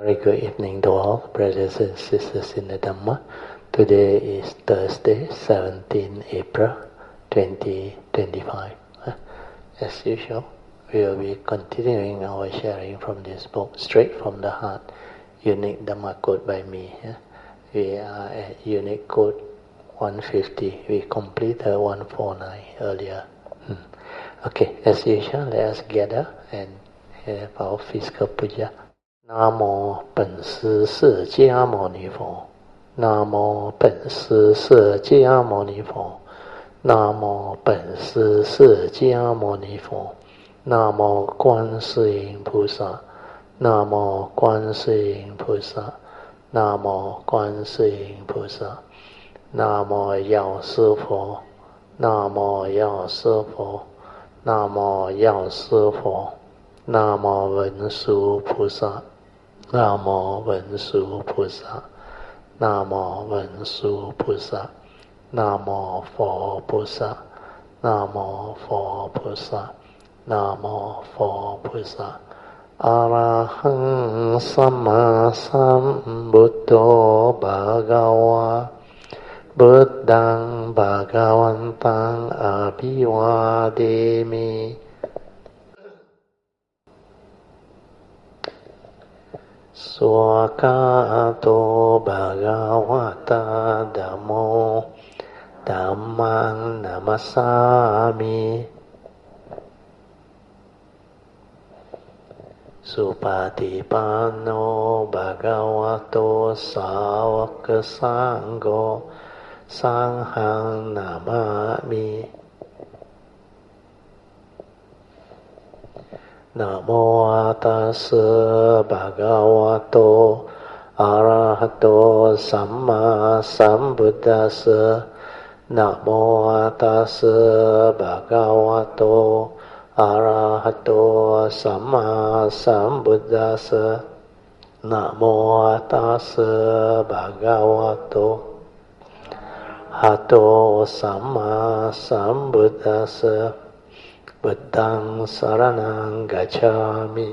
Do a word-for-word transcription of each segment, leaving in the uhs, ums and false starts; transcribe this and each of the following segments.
Very good evening to all brothers and sisters in the Dhamma. Today is Thursday, seventeenth April twenty twenty-five. As usual, we will be continuing our sharing from this book, Straight from the Heart, Unique Dhamma Code by me. We are at Unique Code one fifty. We completed one forty-nine earlier. Okay, as usual, let us gather and have our physical puja. 南无本师释迦牟尼佛，南无本师释迦牟尼佛，南无本师释迦牟尼佛，南无观世音菩萨，南无观世音菩萨，南无观世音菩萨，南无药师佛，南无药师佛，南无药师佛，南无文殊菩萨。南无文殊菩萨，南无文殊菩萨，南无佛菩萨，南无佛菩萨，南无佛菩萨。อะระหังสัมมาสัมพุทโธภะคะวะพุทธังภะคะวันตังอะภิวาเทมิสวากาโตภะคะวะตาธัมโมธัมมังนะมัสสามิสุปฏิปันโนภะคะวะโตสาวกสังโฆสังฆังนะมามินะโมตัสสะภะคะวะโตอะระหะโตสัมมาสัมพุทธัสสะนะโมตัสสะภะคะวะโตอะระหะโตสัมมาสัมพุทธัสสะนะโมตัสสะภะคะวะโตอะระหะโตสัมมาสัมพุทธัสสะบุตตังสารนังกัจฉามิ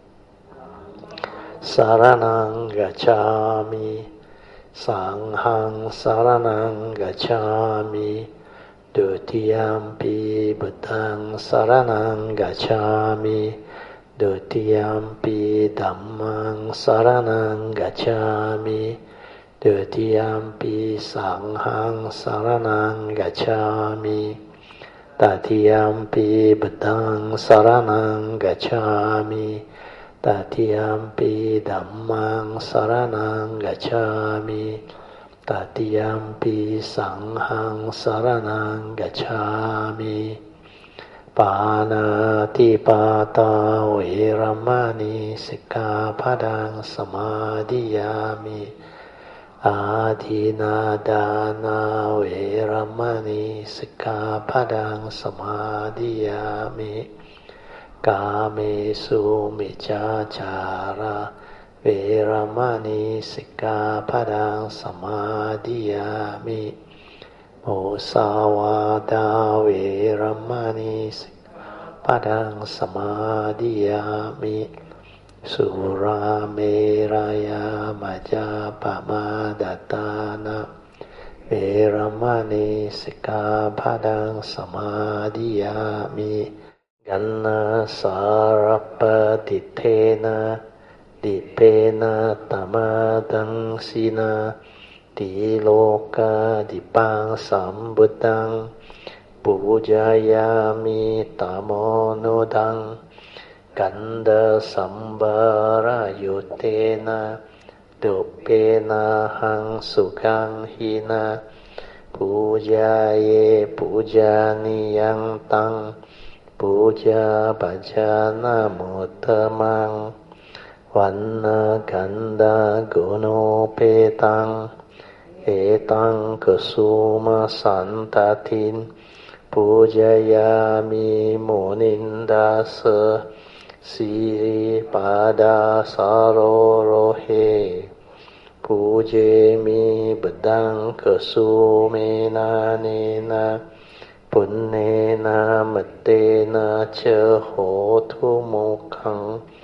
สารนังกัจฉามิสังฆังสารนังกัจฉามิดุติยัมปิบุตตังสารนังกัจฉามิดุติยัมปิธัมมังสารนังกัจฉามิดุติยัมปิสังฆังสารนังกัจฉามิตติยัมปิบุตตังสารนังกัจฉามิตติยัมปิธัมมังสารนังกัจฉามิตติยัมปิสังฆังสารนังกัจฉามิปานาติปาตาเวรมณีสิกขาปะทังสมาธิยามิอาทินาดานาเวรมณีสิกขาปะทังสมาธิยามิกาเมสุมิจฉาจาระเวรมณีสิกขาปะทังสมาธิยามิมุสาวาทาเวรมณีสิกขาปะทังสมาธิยามิสุราเมรยามัจจาปมาดัตตานะเวรมณีสิกขาปะทังสมาธิยามิกันนาสารปฏิเทนะดิเปนะตมะตังสีนะติโลกาดิปังสัมบุตตังปูจายามิตโมโนดังกันดาสัมบารายุเตนะตุเปนะหังสุขังหินะปูจาเยปูจานิยังตังปูจาปัจจานะมุตตมังวันนะกันดากุโนเปตังเอตังกสุมาสันตตินปูจายามิโมนินดาสสิริปาดาสารโรเฮปูเจมิบุตังกสุเมนาเนนะปุณเนนะมเตนะเชโหทุโมขัง โ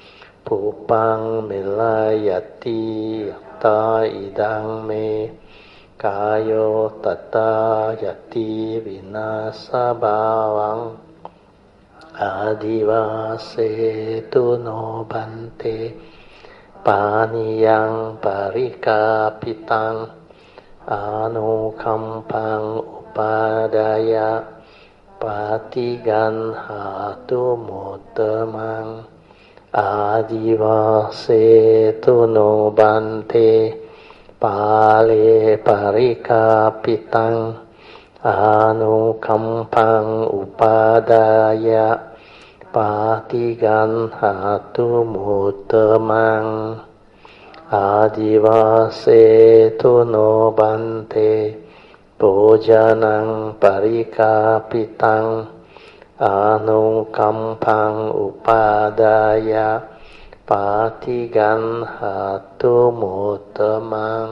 ปุปังเมลายติยัตตาอิดังเมกายโยตัตตายติวินาสบาวังอาดิวาเสตุโนบันเตปานิยังปาริกาปิตังอานุคัมปังอุปาดายะปาติกันหาตุโมตตมังอาดิวาเสตุโนบันเตปาเลปาริกาปิตังอานุคัมปังอุปาดายะปาติกันหาตุโมตตมังอาดิวาเสตุโนบันเตปุจานังปริกาปิตังอานุคัมปังอุปาดายะปาติกันหาตุโมตตมัง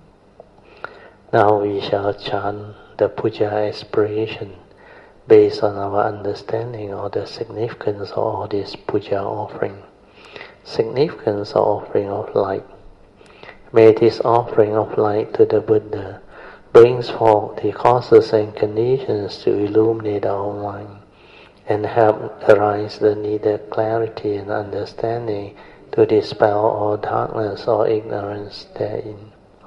Now we shall chant the puja aspiration based on our understanding of the significance of all this puja offering. Significance of offering of light. May this offering of light to the Buddha brings forth the causes and conditions to illuminate our mind and help arise the needed clarity and understanding to dispel all darkness or ignorance therein.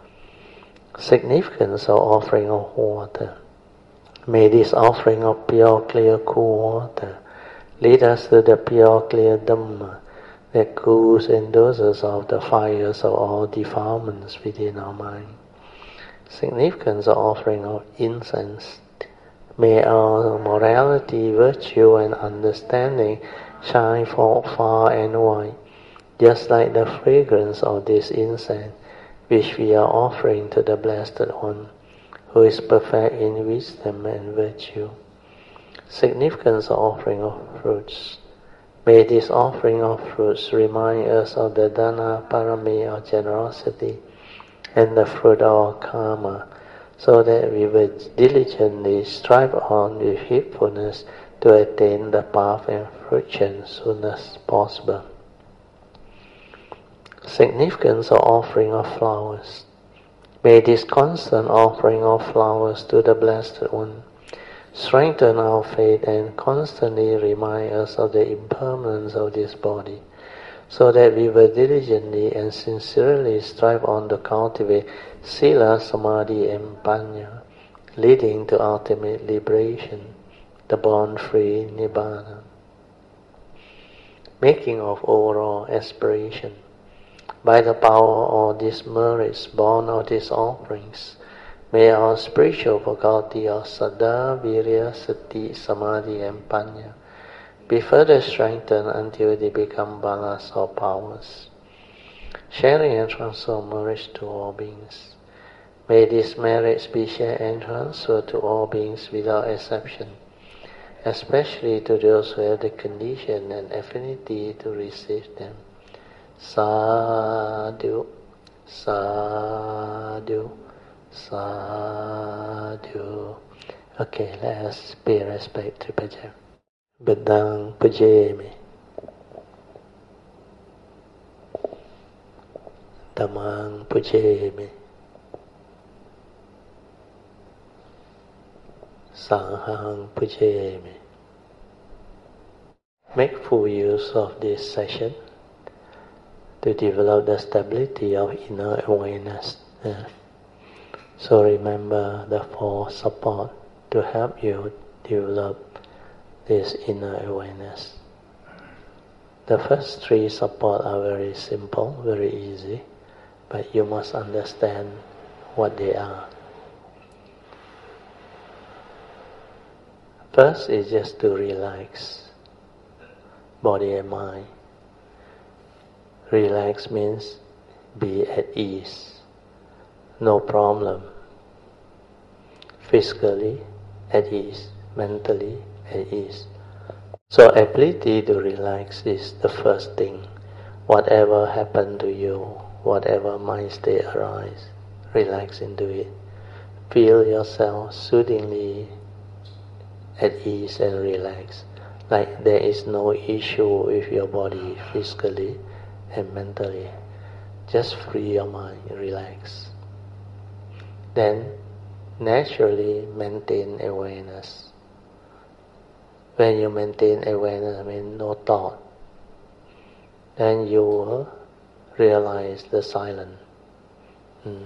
Significance of offering of water. May this offering of pure, clear, cool water lead us to the pure, clear Dhamma that cools and doses off the fires of all defilements within our mind. Significance of offering of incense. May our morality, virtue and understanding shine forth far and wide, just like the fragrance of this incense which we are offering to the Blessed One, who is perfect in wisdom and virtue. Significance of offering of fruits. May this offering of fruits remind us of the Dana Parami or generosity and the fruit of our karma, so that we will diligently strive on with heedfulness to attain the path and fruition soon as possible. Significance of offering of flowers. May this constant offering of flowers to the Blessed One strengthen our faith and constantly remind us of the impermanence of this body, so that we will diligently and sincerely strive on to cultivate Sila, Samadhi and Panya, leading to ultimate liberation, the born-free Nibbana. Making of overall aspiration. By the power of these merits born of these offerings, may our spiritual faculty of Saddha, Virya, Sati, Samadhi and Panya be further strengthened until they become balas or powers. Sharing and transfer of merits to all beings. May these merits be shared and transferred to all beings without exception, especially to those who have the condition and affinity to receive them. Sadhu, sadhu, sadhu. Okay, let us pay respect to Paja. Bedang pujemi. Dhammang pujemi. Sanghang pujemi. Make full use of this session to develop the stability of inner awareness. Yeah. So remember the four support to help you develop this inner awareness. The first three support are very simple, very easy, but you must understand what they are. First is just to relax body and mind. Relax means be at ease, no problem. Physically at ease, mentally at ease. So ability to relax is the first thing. Whatever happened to you, whatever mind state arise, relax into it. Feel yourself soothingly at ease and relaxed, like there is no issue with your body physically and mentally. Just free your mind, relax. Then naturally maintain awareness. When you maintain awareness, I mean no thought, then you will realize the silence. Mm.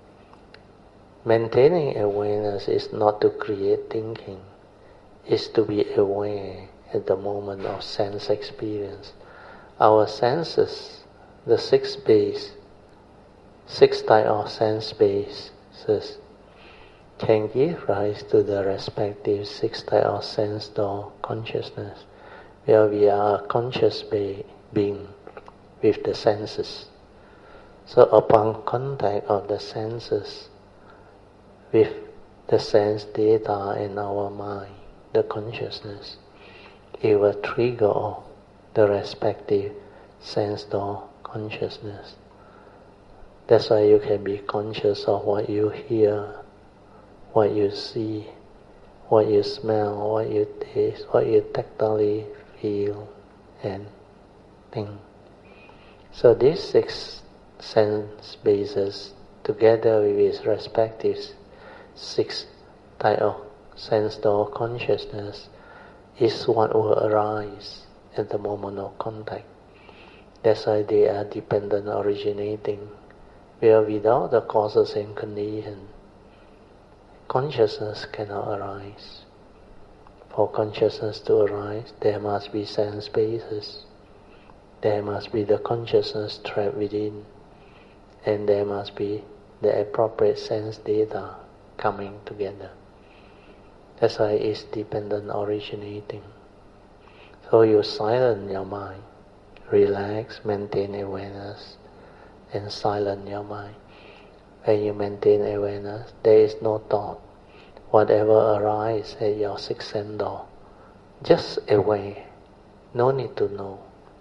Maintaining awareness is not to create thinking, it's to be aware at the moment of sense experience. Our senses, the six base, six types of sense bases, can give rise to the respective six types of sense door consciousness, where we are a conscious be- being with the senses. So upon contact of the senses with the sense data in our mind, the consciousness, it will trigger the respective sense door consciousness. That's why you can be conscious of what you hear, what you see, what you smell, what you taste, what you tactily feel and think. So these six sense bases, together with its respective six types of sense door consciousness, is what will arise at the moment of contact. That's why they are dependent originating, where without the causes and conditions, consciousness cannot arise. For consciousness to arise, there must be sense bases. There must be the consciousness trapped within, and there must be the appropriate sense data coming together. That's why it's dependent originating. So you silence your mind, relax, maintain awareness, and silence your mind. When you maintain awareness, there is no thought. Whatever arises at your sixth sense door, just aware, no need to know.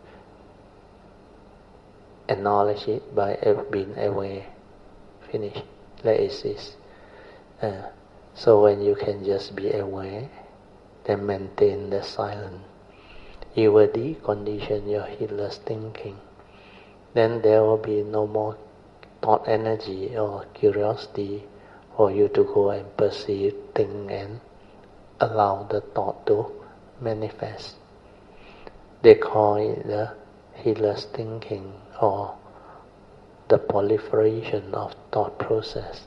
Acknowledge it by being aware. Finish. Let it exist. Uh, so when you can just be aware, then maintain the silence. You will decondition your heedless thinking. Then there will be no more thought energy or curiosity for you to go and perceive, think, and allow the thought to manifest. They call it the heedless thinking or the proliferation of thought process.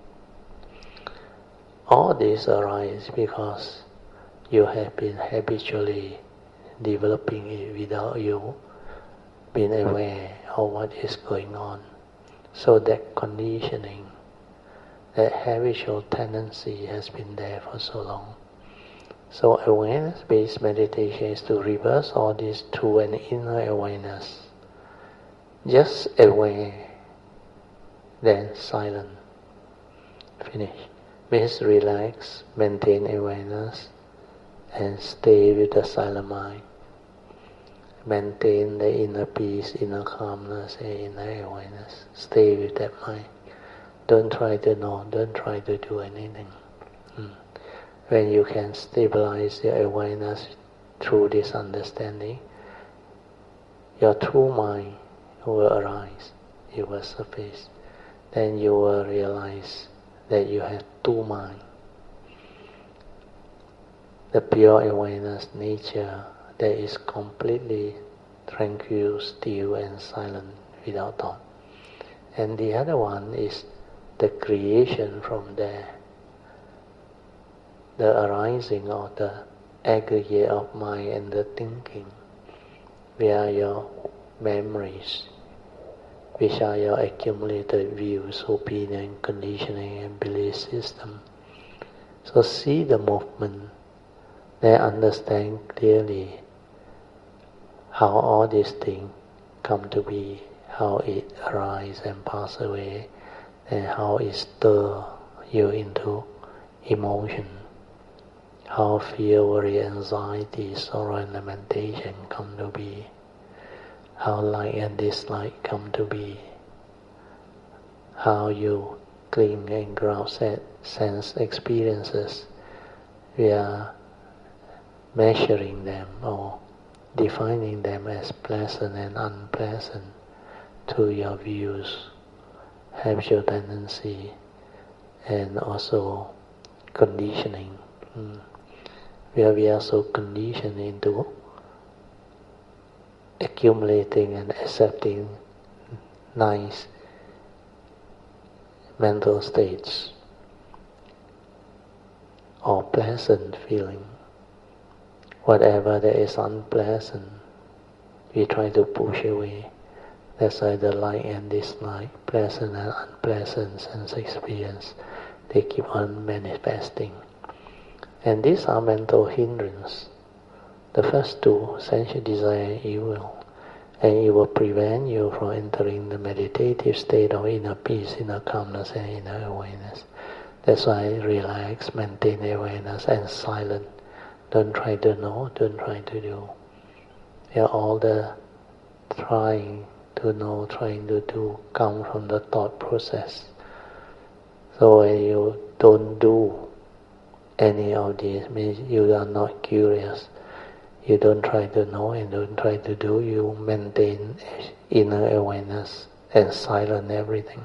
All this arises because you have been habitually developing it without you being aware of what is going on. So that conditioning, that habitual tendency has been there for so long. So awareness-based meditation is to reverse all this through an inner awareness. Just aware, then silent. Finish. Means relax, maintain awareness, and stay with the silent mind. Maintain the inner peace, inner calmness, and inner awareness. Stay with that mind. Don't try to know, don't try to do anything. Hmm. When you can stabilize your awareness through this understanding, your true mind will arise, it will surface. Then you will realize that you have two minds. The pure awareness nature that is completely tranquil, still and silent without thought. And the other one is the creation from there, the arising of the aggregate of mind and the thinking, where your memories, which are your accumulated views, opinion, conditioning and belief system. So see the movement, then understand clearly how all these things come to be, how it arises and passes away, and how it stirs you into emotion, how fear, worry, anxiety, sorrow and lamentation come to be, how like and dislike come to be, how you cling and grasp at sense experiences. We are measuring them or defining them as pleasant and unpleasant. to your views, habitual tendency, and also conditioning. Mm. Where we are so conditioned into accumulating and accepting nice mental states or pleasant feeling. Whatever that is unpleasant, we try to push away. That's why the like and dislike, pleasant and unpleasant sense experience, they keep on manifesting. And these are mental hindrances. The first two, sensual desire and evil, and it will prevent you from entering the meditative state of inner peace, inner calmness, and inner awareness. That's why relax, maintain awareness, and silent. Don't try to know, don't try to do. Yeah, all the trying to know, trying to do, come from the thought process. So when you don't do any of these, means you are not curious. You don't try to know and don't try to do, you maintain inner awareness and silence everything.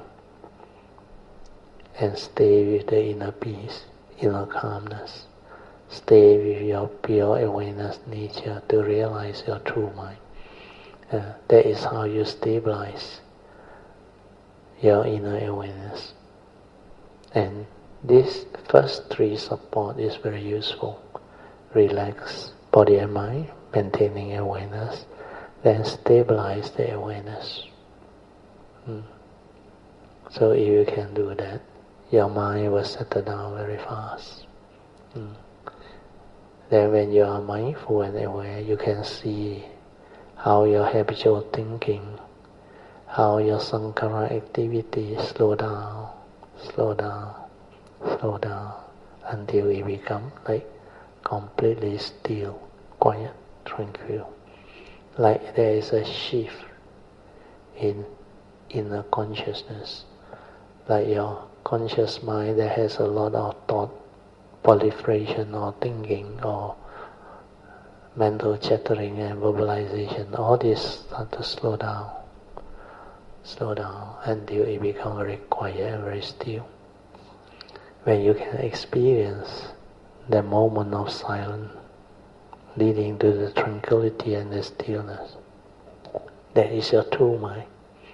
And stay with the inner peace, inner calmness. Stay with your pure awareness nature to realize your true mind. Uh, that is how you stabilize your inner awareness. And this first three support is very useful. Relax body and mind, maintaining awareness, then stabilize the awareness. Mm. So if you can do that, your mind will settle down very fast. Mm. Then when you are mindful and aware, you can see how your habitual thinking, how your sankhara activity slow down, slow down, slow down, until it becomes like completely still, quiet, tranquil. Like there is a shift in inner consciousness. Like your conscious mind that has a lot of thought, proliferation or thinking or mental chattering and verbalization, all this start to slow down, slow down until it becomes very quiet and very still. When you can experience the moment of silence leading to the tranquility and the stillness, that is your true mind.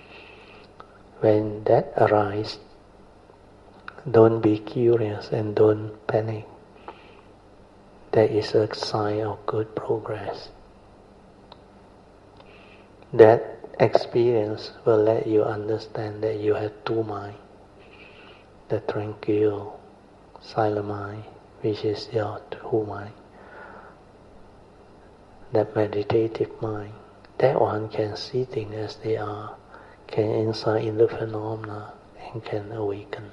When that arises, don't be curious and don't panic. That is a sign of good progress. That experience will let you understand that you have two minds. The tranquil, silent mind, which is your true mind. That meditative mind, that one can see things as they are, can insight into phenomena, and can awaken.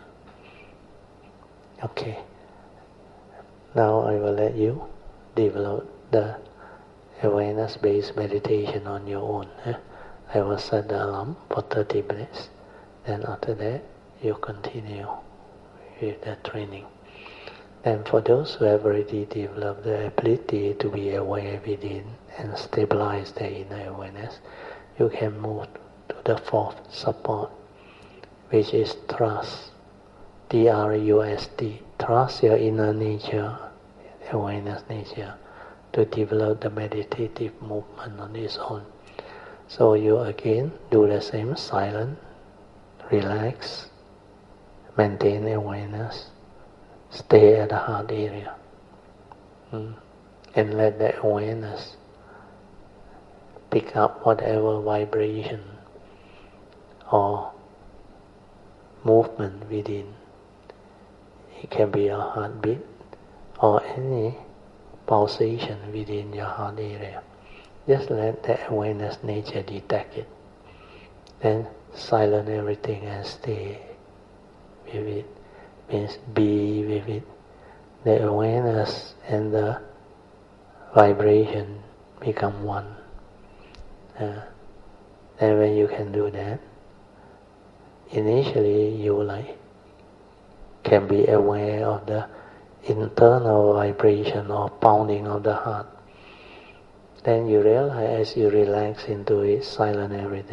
Okay. Now I will let you develop the awareness-based meditation on your own. Eh? I will set the alarm for thirty minutes. Then after that, you continue with the training. And for those who have already developed the ability to be aware within and stabilize their inner awareness, you can move to the fourth support, which is trust. T R U S T. Trust your inner nature, awareness nature, to develop the meditative movement on its own. So you again do the same, silent, relax, maintain awareness, stay at the heart area, mm. and let the awareness pick up whatever vibration or movement within. It can be a heartbeat or any pulsation within your heart area. Just let the awareness nature detect it. Then silence everything and stay with it. Means be with it. The awareness and the vibration become one. Uh, and when you can do that, initially you like can be aware of the internal vibration or pounding of the heart. Then you realize as you relax into it, silent everything,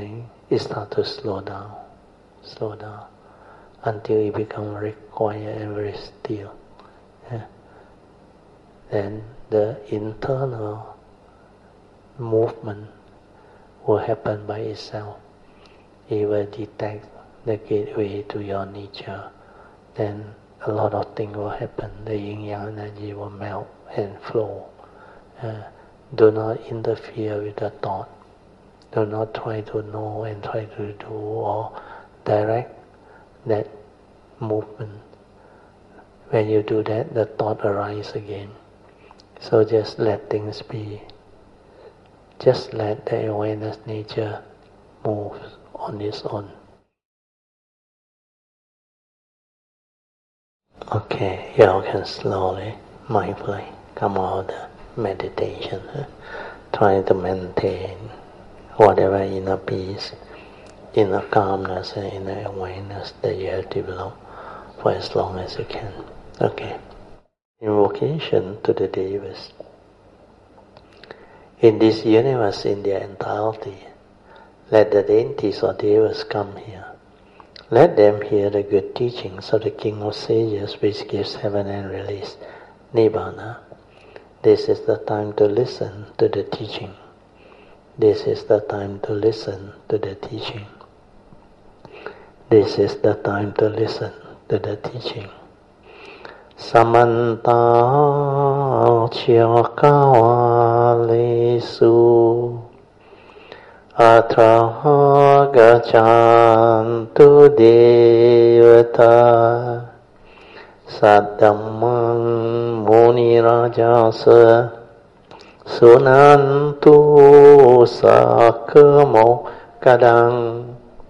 it starts to slow down, slow down, until it becomes very quiet and very still. Yeah. Then the internal movement will happen by itself. It will detect the gateway to your nature. Then a lot of things will happen. The yin-yang energy will melt and flow. Uh, do not interfere with the thought. Do not try to know and try to do or direct that movement. When you do that, the thought arises again. So just let things be. Just let the awareness nature move on its own. Okay, you all can slowly, mindfully come out of the meditation. Huh? Try to maintain whatever inner peace, inner calmness and inner awareness that you have developed for as long as you can. Okay. Invocation to the Devas. In this universe in their entirety, let the deities or Devas come here. Let them hear the good teachings of the King of Sages which gives heaven and release, Nibbana. This is the time to listen to the teaching. This is the time to listen to the teaching. This is the time to listen to the teaching. Samanta Chakavalesu Atra Gachantu Devata Saddhammang Muni Rajasa Sunantu Sakamo Kadang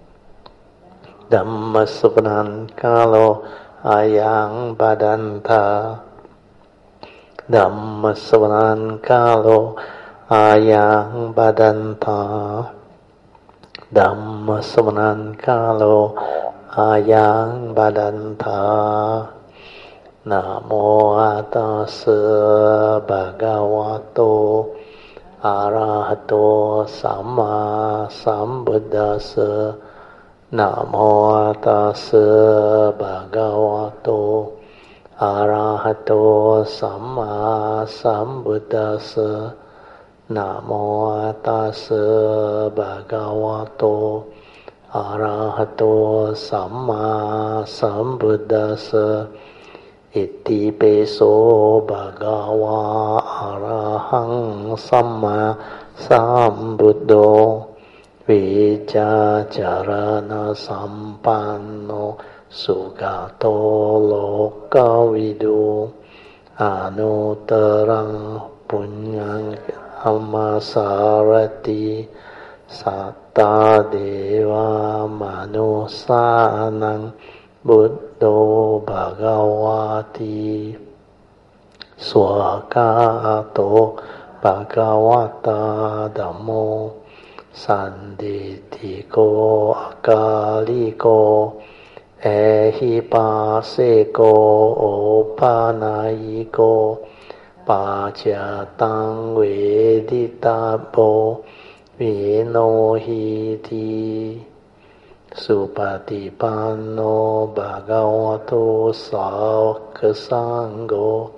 Dhamma Subhanan Kalo Ayang Badanta Dhamma Savanan Kalo Ayang Badanta Dhamma Savanan Kalo Ayang Badanta Namo Tassa Bhagavato Arahato Samma Sambuddhassa Namo Tassa Bhagavato Arahato Samma Sambuddhassa Namo Tassa Bhagavato Arahato Samma Sambuddhassa Iti Peso Bhagava Arahang Samma Sambuddho Vicha Charana Sampanno Sugato Lokavidu Anutarang Punyang Amasarati Satta Deva Manusanang Buddho Bhagavati Swakato Bhagavata Dhammo Sanditiko Akaliko Ehipaseko Opanayiko Pachatang Veditabo Vinohiti Supatipanno Bhagavato Sāvaka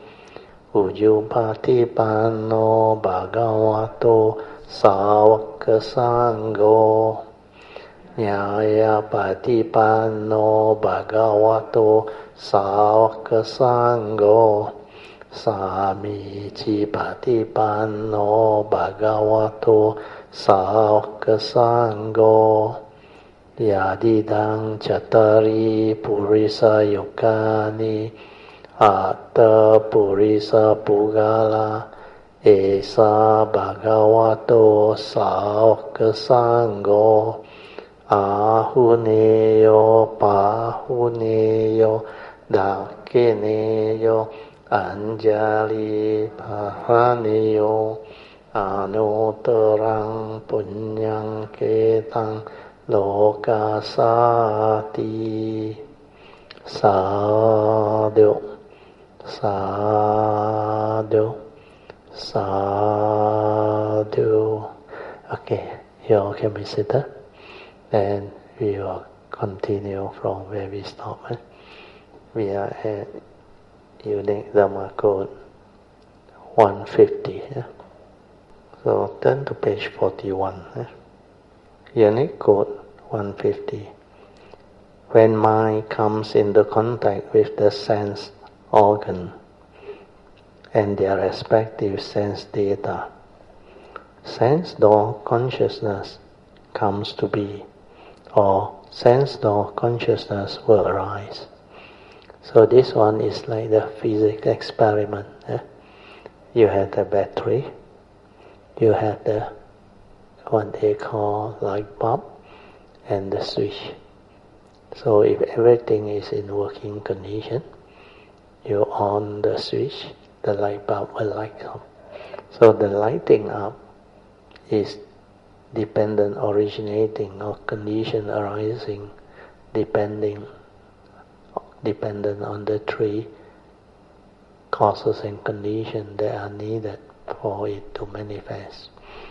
Ujupatipanno Bhagavato Sāvaka Sangho Nyaya Patipanno Bhagavato Sāvaka Sangho Samici Patipanno Bhagavato Sāvaka Sangho Yadidang Chattari Purisa Yukani Atta Purisa Pugala Esa Bhagavato Sāvaka Sangho Ahuneyo Pahuneyo Dakeneyo Anjali Pahaneyo Anutarang Punyang Ketang Lokasati Sadhu Sadhu Sadhu. Okay, you all can be seated. and we will continue from where we stop. Eh? We are at Unique Dhamma Code one fifty. Eh? So turn to page forty-one. Eh? Unique Code one fifty. When mind comes into contact with the sense organ and their respective sense data, sense door consciousness comes to be, or sense door consciousness will arise. So this one is like the physics experiment. Eh? You have the battery, you have the what they call light bulb and the switch. So if everything is in working condition, you on the switch, the light bulb will light up. So the lighting up is dependent, originating, or condition arising, depending, dependent on the three causes and conditions that are needed for it to manifest.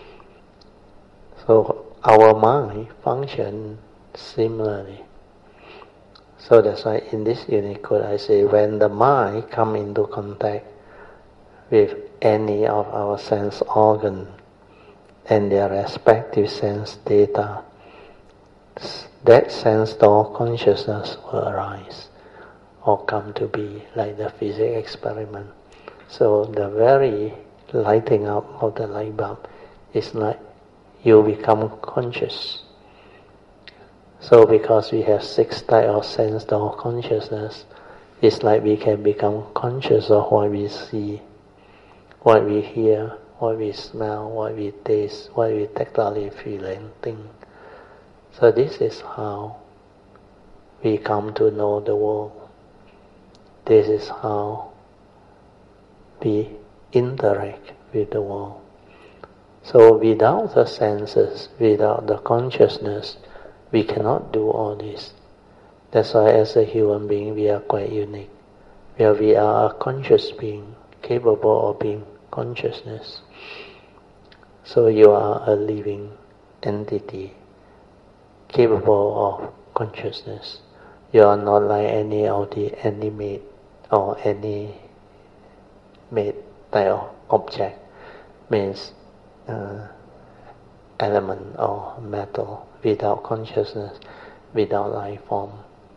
So our mind functions similarly. So that's why in this unique code I say, when the mind comes into contact with any of our sense organs and their respective sense data, that sense door consciousness will arise or come to be, like the physics experiment. So the very lighting up of the light bulb is like you become conscious. So because we have six types of sense door consciousness, it's like we can become conscious of what we see, what we hear, what we smell, what we taste, what we tactily feel and think. So this is how we come to know the world. This is how we interact with the world. So without the senses, without the consciousness, we cannot do all this. That's why as a human being we are quite unique. Where we are a conscious being, capable of being consciousness. So you are a living entity, capable of consciousness. You are not like any of the animate or any made type of object, means uh, element or metal, without consciousness, without life form.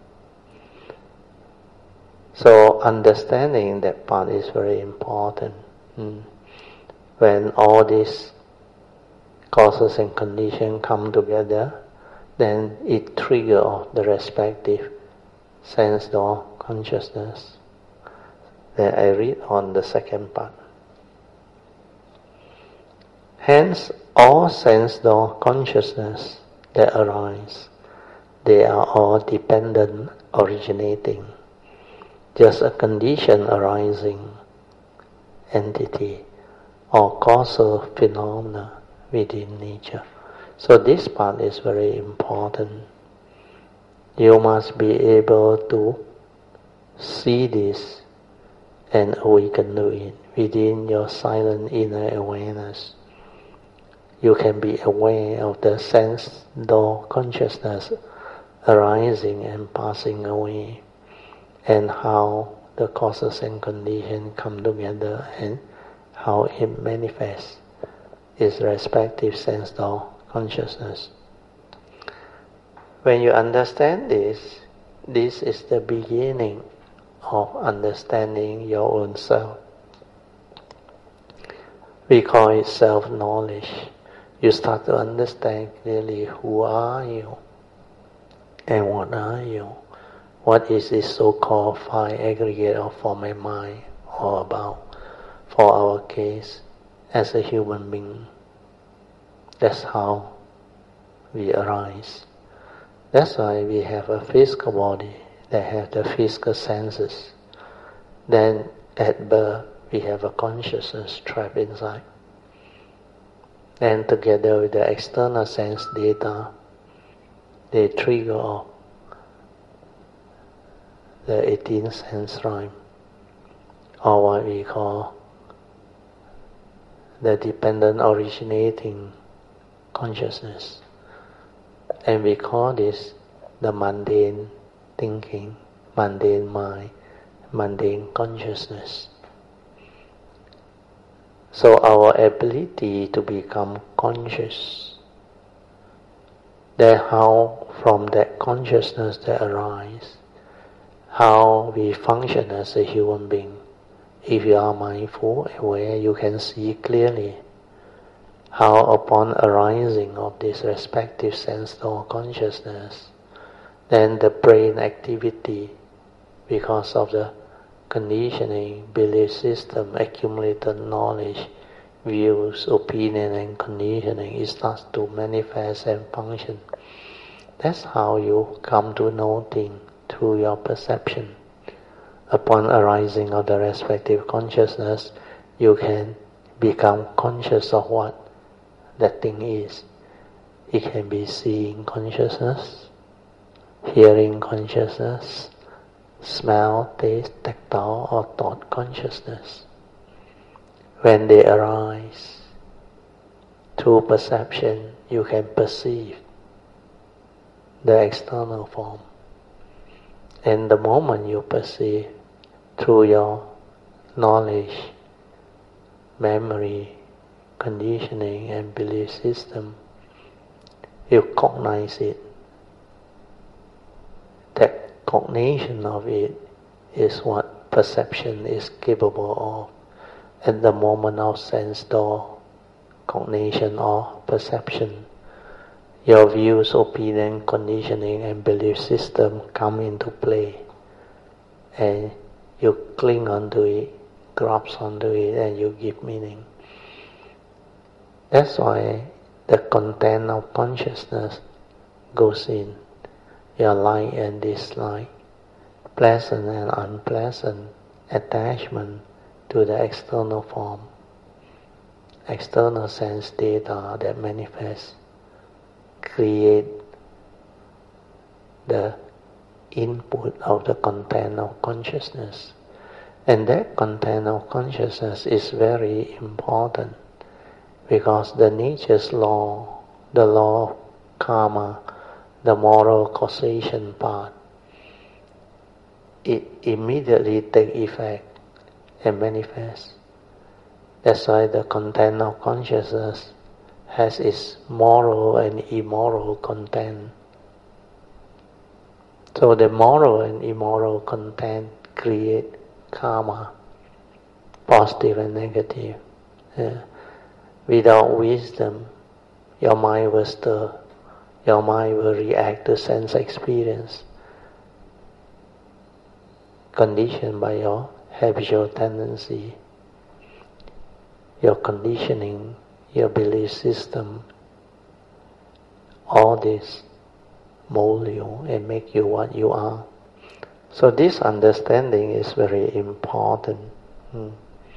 So understanding that part is very important. Mm. When all these causes and conditions come together, then it triggers the respective sense door consciousness. Then I read on the second part. Hence, all sense door consciousness that arise, they are all dependent, originating, just a condition arising entity or causal phenomena within nature. So this part is very important. You must be able to see this and awaken to it within your silent inner awareness. You can be aware of the sense door consciousness arising and passing away, and how the causes and conditions come together and how it manifests its respective sense door consciousness. When you understand this, this is the beginning of understanding your own self. We call it self-knowledge. You start to understand clearly who are you and what are you. What is this so-called five aggregate of form and mind all about? For our case, as a human being, that's how we arise. That's why we have a physical body that have the physical senses. Then at birth, we have a consciousness trapped inside. And together with the external sense data, they trigger off the eighteenth sense rhyme, or what we call the dependent originating consciousness. And we call this the mundane thinking, mundane mind, mundane consciousness. So our ability to become conscious, that how from that consciousness that arises, how we function as a human being. If you are mindful, aware, you can see clearly how upon arising of this respective sense or consciousness, then the brain activity, because of the conditioning, belief system, accumulated knowledge, views, opinion and conditioning, it starts to manifest and function. That's how you come to know things, through your perception. Upon arising of the respective consciousness, you can become conscious of what that thing is. It can be seeing consciousness, hearing consciousness, smell, taste, tactile or thought consciousness. When they arise through perception, you can perceive the external form. And the moment you perceive through your knowledge, memory, conditioning and belief system, you cognize it. That cognition of it is what perception is capable of at the moment of sense door, cognition or perception. Your views, opinion, conditioning and belief system come into play, and you cling onto it, grasp onto it, and you give meaning. That's why the content of consciousness goes in. Your like and dislike, pleasant and unpleasant attachment to the external form, external sense data that manifests, create the input of the content of consciousness. And that content of consciousness is very important, because the nature's law, the law of karma, the moral causation part, it immediately takes effect and manifests. That's why the content of consciousness has its moral and immoral content. So the moral and immoral content create karma, positive and negative. Yeah. Without wisdom, your mind will stir, your mind will react to sense experience, conditioned by your habitual tendency, your conditioning, your belief system. All this mold you and make you what you are. So this understanding is very important. Hmm.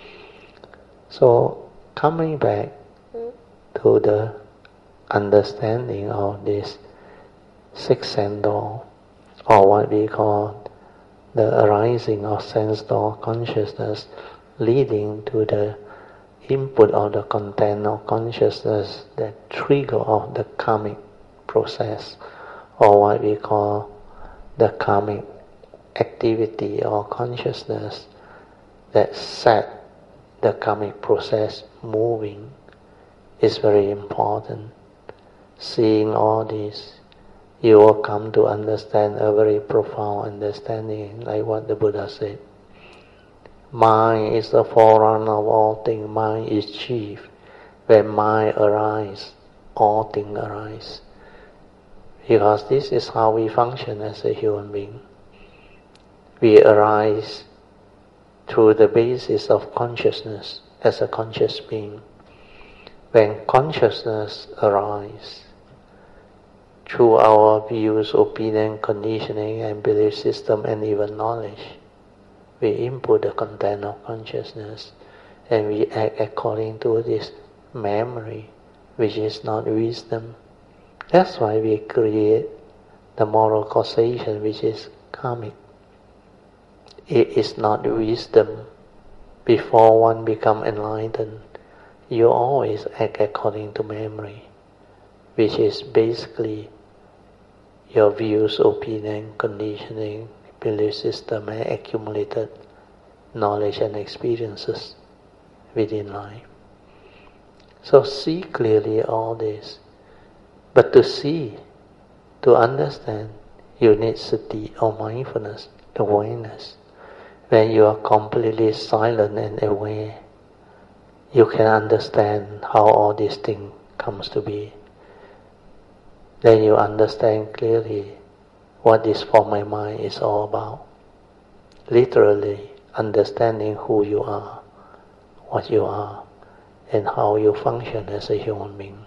So coming back to the understanding of this sixth sense door, or what we call the arising of sense door consciousness, leading to the input of the content of consciousness, that trigger of the karmic process, or what we call the karmic activity or consciousness that set the karmic process moving, is very important. Seeing all this, you will come to understand a very profound understanding, like what the Buddha said. Mind is the forerunner of all things. Mind is chief. When mind arises, all things arise. Because this is how we function as a human being. We arise through the basis of consciousness as a conscious being. When consciousness arises, through our views, opinion, conditioning and belief system and even knowledge, we input the content of consciousness and we act according to this memory, which is not wisdom. That's why we create the moral causation, which is karmic. It is not wisdom. Before one becomes enlightened, you always act according to memory, which is basically your views, opinion, conditioning, belief system, and accumulated knowledge and experiences within life. So see clearly all this. But to see, to understand, you need sati or mindfulness, awareness. When you are completely silent and aware, you can understand how all these things comes to be. Then you understand clearly what this form of mind is all about. Literally understanding who you are, what you are, and how you function as a human being.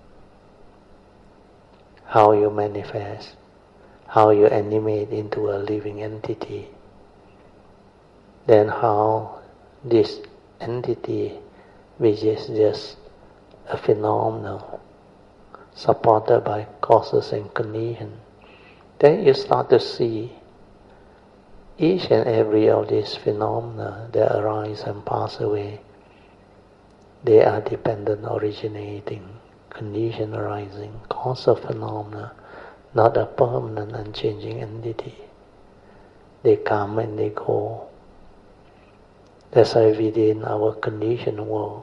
How you manifest, how you animate into a living entity. Then how this entity, which is just a phenomenon, supported by causes and conditions, then you start to see each and every of these phenomena that arise and pass away. They are dependent, originating, condition arising, cause of phenomena, not a permanent, unchanging entity. They come and they go. That's why within our conditioned world,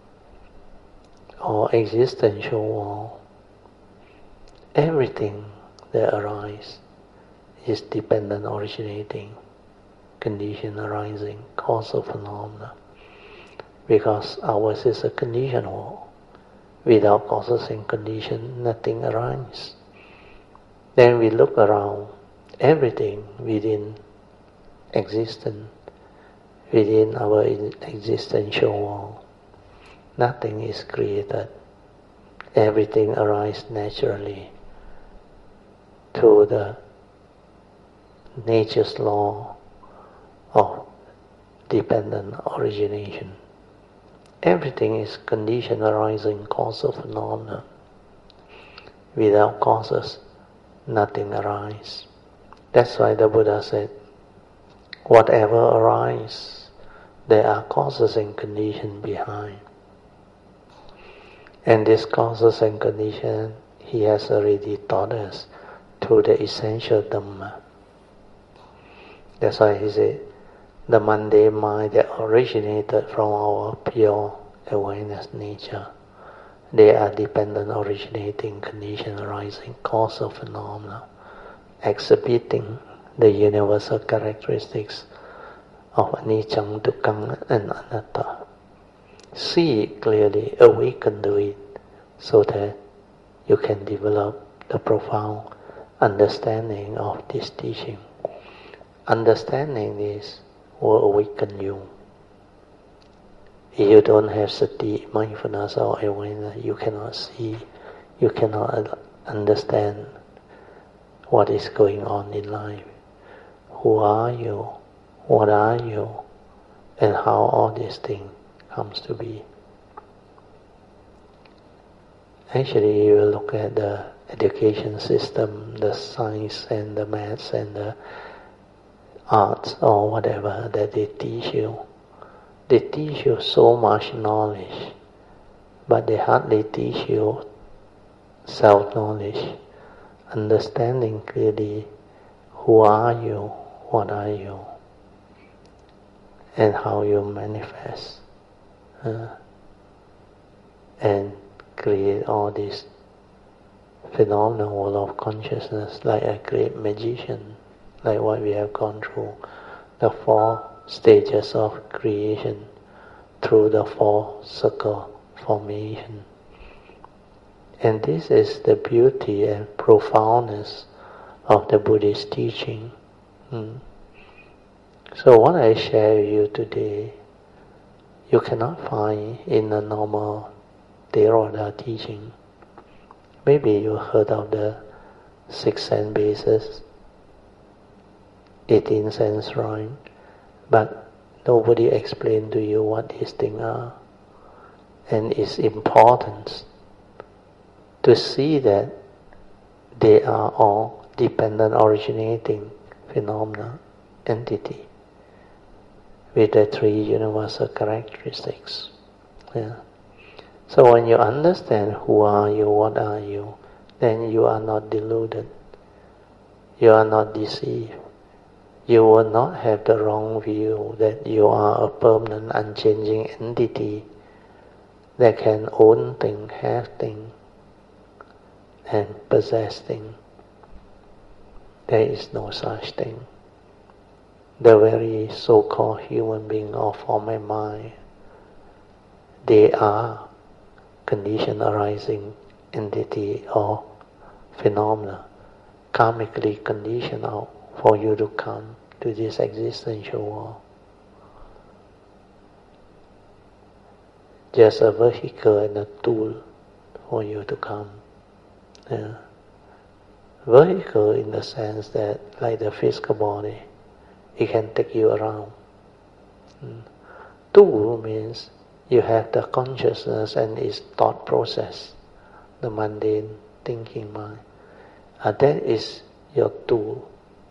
or existential world, everything that arises is dependent, originating, condition arising, cause of phenomena. Because ours is a conditioned world. Without causes and conditions, nothing arises. Then we look around, everything within existence, within our existential world, nothing is created. Everything arises naturally through the nature's law of dependent origination. Everything is condition arising, cause of phenomena. Without causes, nothing arises. That's why the Buddha said, whatever arises, there are causes and conditions behind. And these causes and conditions, he has already taught us through the essential Dhamma. That's why he said, the mundane mind that originated from our pure awareness nature, they are dependent, originating, condition arising, cause of phenomena, exhibiting the universal characteristics of anicca, dukkha, and anatta. See it clearly, awaken to it, so that you can develop the profound understanding of this teaching. Understanding this will awaken you. If you don't have sati, mindfulness or awareness, you cannot see, you cannot understand what is going on in life. Who are you? What are you? And how all these things comes to be. Actually, you look at the education system, the science and the maths and the arts or whatever that they teach you. They teach you so much knowledge, but they hardly teach you self-knowledge, understanding clearly who are you, what are you, and how you manifest uh, and create all this phenomenal world of consciousness like a great magician, like what we have gone through, the four stages of creation through the four circle formation. And this is the beauty and profoundness of the Buddhist teaching. Hmm. So what I share with you today, you cannot find in a normal Theravada teaching. Maybe you heard of the six sense basis, eighteen sense rhyme, but nobody explained to you what these things are. And it's important to see that they are all dependent, originating phenomena, entity, with the three universal characteristics. Yeah. So when you understand who are you, what are you, then you are not deluded. you are not deceived. You will not have the wrong view that you are a permanent, unchanging entity that can own things, have things, and possess things. There is no such thing. The very so-called human being or form and mind, they are condition arising entity or phenomena, karmically conditioned out for you to come to this existential world. Just a vehicle and a tool for you to come. Yeah. Vehicle in the sense that, like the physical body, it can take you around. Mm. Tool means you have the consciousness and its thought process, the mundane thinking mind. And that is your tool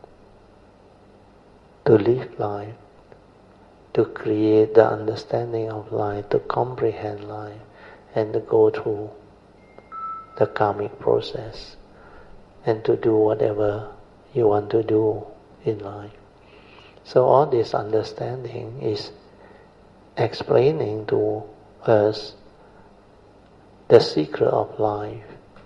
to live life, to create the understanding of life, to comprehend life, and to go through the karmic process, and to do whatever you want to do in life. So all this understanding is explaining to us the secret of life,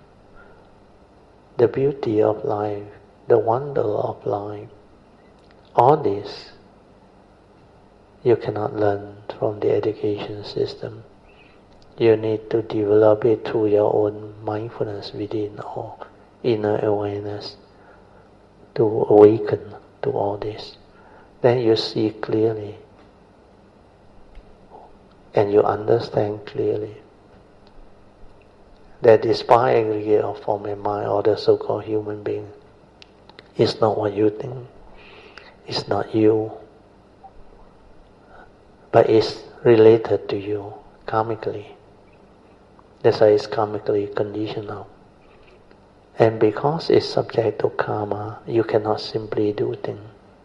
the beauty of life, the wonder of life. All this you cannot learn from the education system. You need to develop it through your own mindfulness within or inner awareness to awaken to all this. Then you see clearly and you understand clearly that despite aggregate of form and mind or the so-called human being, it's not what you think, it's not you, but it's related to you karmically. That's why it's karmically conditional. And because it's subject to karma, you cannot simply do things.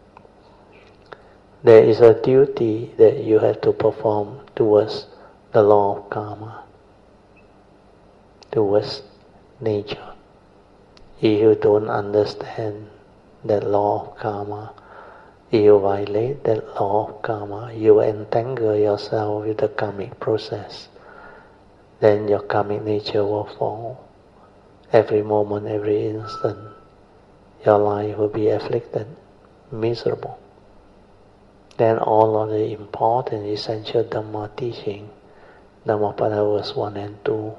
There is a duty that you have to perform towards the law of karma, towards nature. If you don't understand that law of karma, if you violate that law of karma, you entangle yourself with the karmic process. Then your karmic nature will fall. Every moment, every instant, your life will be afflicted, miserable. Then all of the important, essential Dhamma teaching, Dhammapada verse one and two,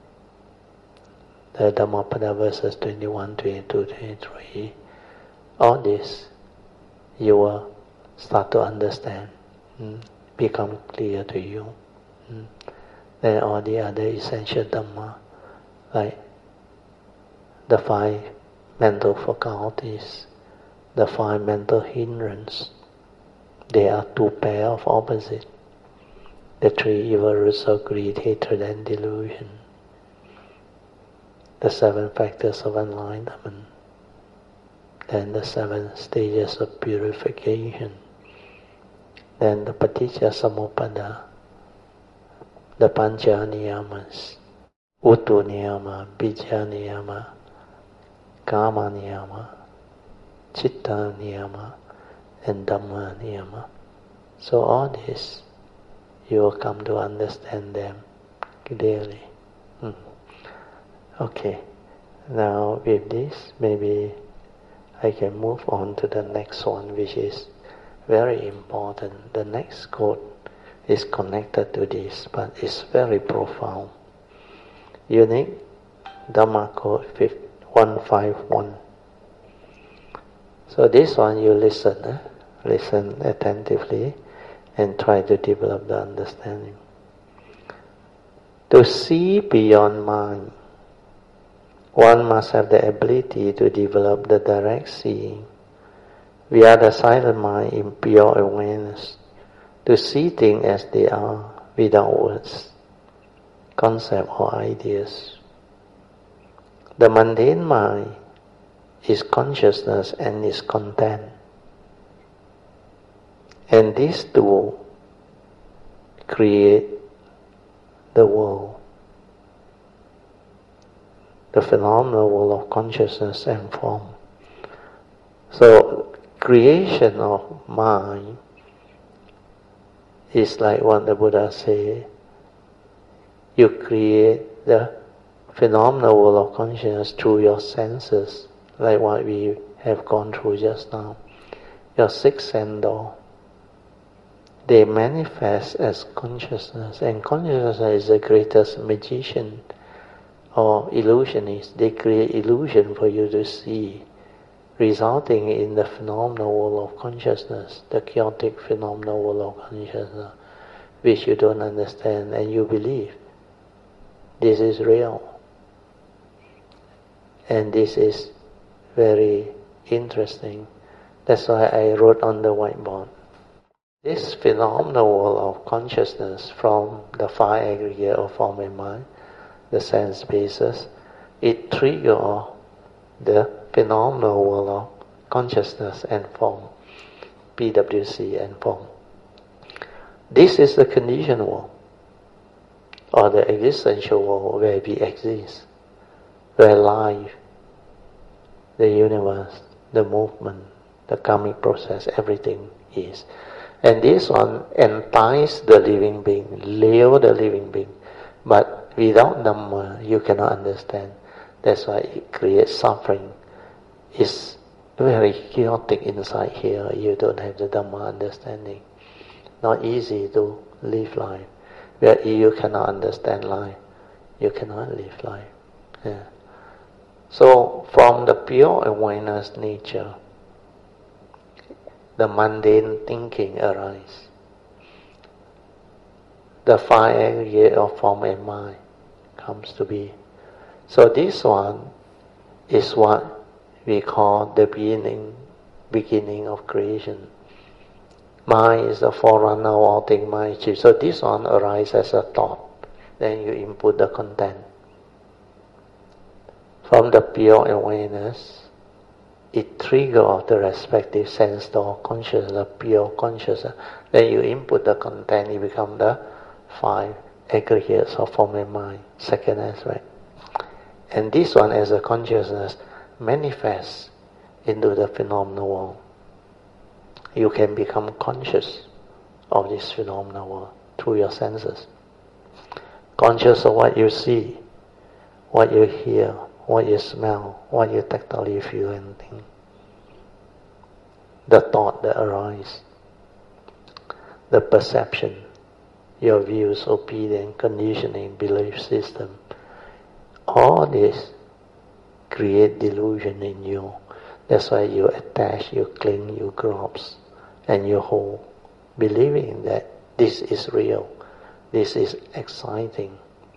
the Dhammapada verses twenty-one, twenty-two, twenty-three, all this you will start to understand, mm, become clear to you. Mm. Then all the other essential Dhamma, like the five mental faculties, the five mental hindrances, they are two pair of opposites. The three evil roots of greed, hatred, and delusion. The seven factors of enlightenment. Then the seven stages of purification. Then the paticca samuppada, the pancha niyamas, uttu niyama, bija niyama, kama niyama, citta niyama, and Dhamma niyama. So all this, you will come to understand them clearly. Hmm. Okay, now with this, maybe I can move on to the next one, which is very important. The next quote is connected to this, but it's very profound. Unique Dhamma quote one fifty-one. So this one you listen, eh? listen attentively and try to develop the understanding. To see beyond mind, one must have the ability to develop the direct seeing via the silent mind in pure awareness, to see things as they are without words, concepts or ideas. The mundane mind is consciousness and is content. And these two create the world, the phenomenal world of consciousness and form. So creation of mind is like what the Buddha said. You create the phenomenal world of consciousness through your senses, like what we have gone through just now. Your six sense door, they manifest as consciousness, and consciousness is the greatest magician or illusionist. They create illusion for you to see, resulting in the phenomenal world of consciousness, the chaotic phenomenal world of consciousness, which you don't understand and you believe this is real. And this is very interesting. That's why I wrote on the whiteboard. This phenomenal world of consciousness from the five aggregate of form and mind, the sense basis, it triggers the phenomenal world of consciousness and form, P W C and form. This is the conditioned world, or the existential world where we exist, where life, the universe, the movement, the karmic process, everything is. And this one entices the living being, lure the living being. But without Dhamma, you cannot understand. That's why it creates suffering. It's very chaotic inside here. You don't have the Dhamma understanding. Not easy to live life. Where you cannot understand life, you cannot live life. Yeah. So, from the pure awareness nature, the mundane thinking arises. The five aggregate of form and mind comes to be. So this one is what we call the beginning, beginning of creation. Mind is the forerunner of all things, mind is chief. So this one arises as a thought. Then you input the content. From the pure awareness, it triggers the respective sense door consciousness, the pure consciousness. Then you input the content, it becomes the five aggregates of form and mind, second aspect. And this one as a consciousness manifests into the phenomenal world. You can become conscious of this phenomenal world through your senses. Conscious of what you see, what you hear, what you smell, what you tactily feel and think. The thought that arises, the perception, your views, opinion, conditioning, belief system, all this create delusion in you. That's why you attach, you cling, you grasp, and you hold, believing that this is real, this is exciting.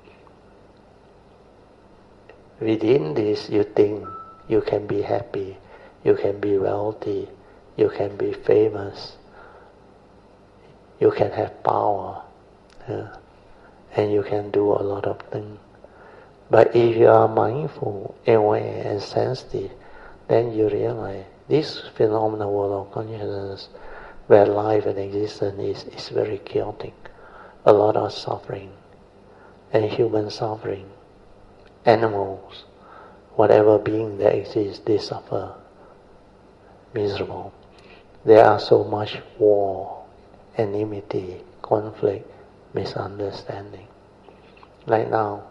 Within this, you think you can be happy, you can be wealthy, you can be famous, you can have power, yeah, and you can do a lot of things. But if you are mindful, aware, and sensitive, then you realize this phenomenal world of consciousness, where life and existence is, is very chaotic, a lot of suffering, and human suffering. Animals, whatever being that exists, they suffer, miserable. There are so much war, enmity, conflict, misunderstanding. Like now,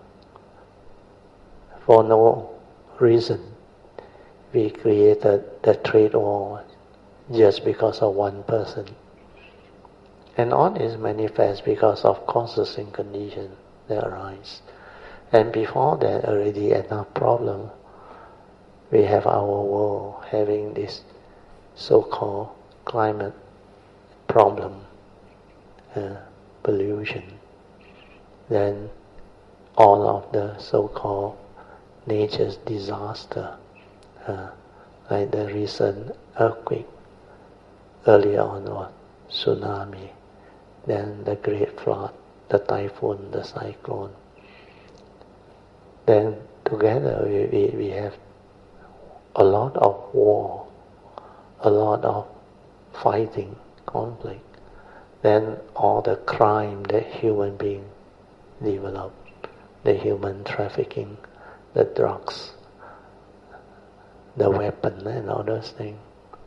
for no reason, we created the trade war just because of one person. And all this manifests because of causes and conditions that arise. And before that, already enough problem. We have our world having this so-called climate problem, uh, pollution. Then all of the so-called nature's disaster, uh, like the recent earthquake, earlier on was tsunami, then the great flood, the typhoon, the cyclone. Then together we, we, we have a lot of war, a lot of fighting, conflict. Then all the crime that human beings develop, the human trafficking, the drugs, the weapon and all those things.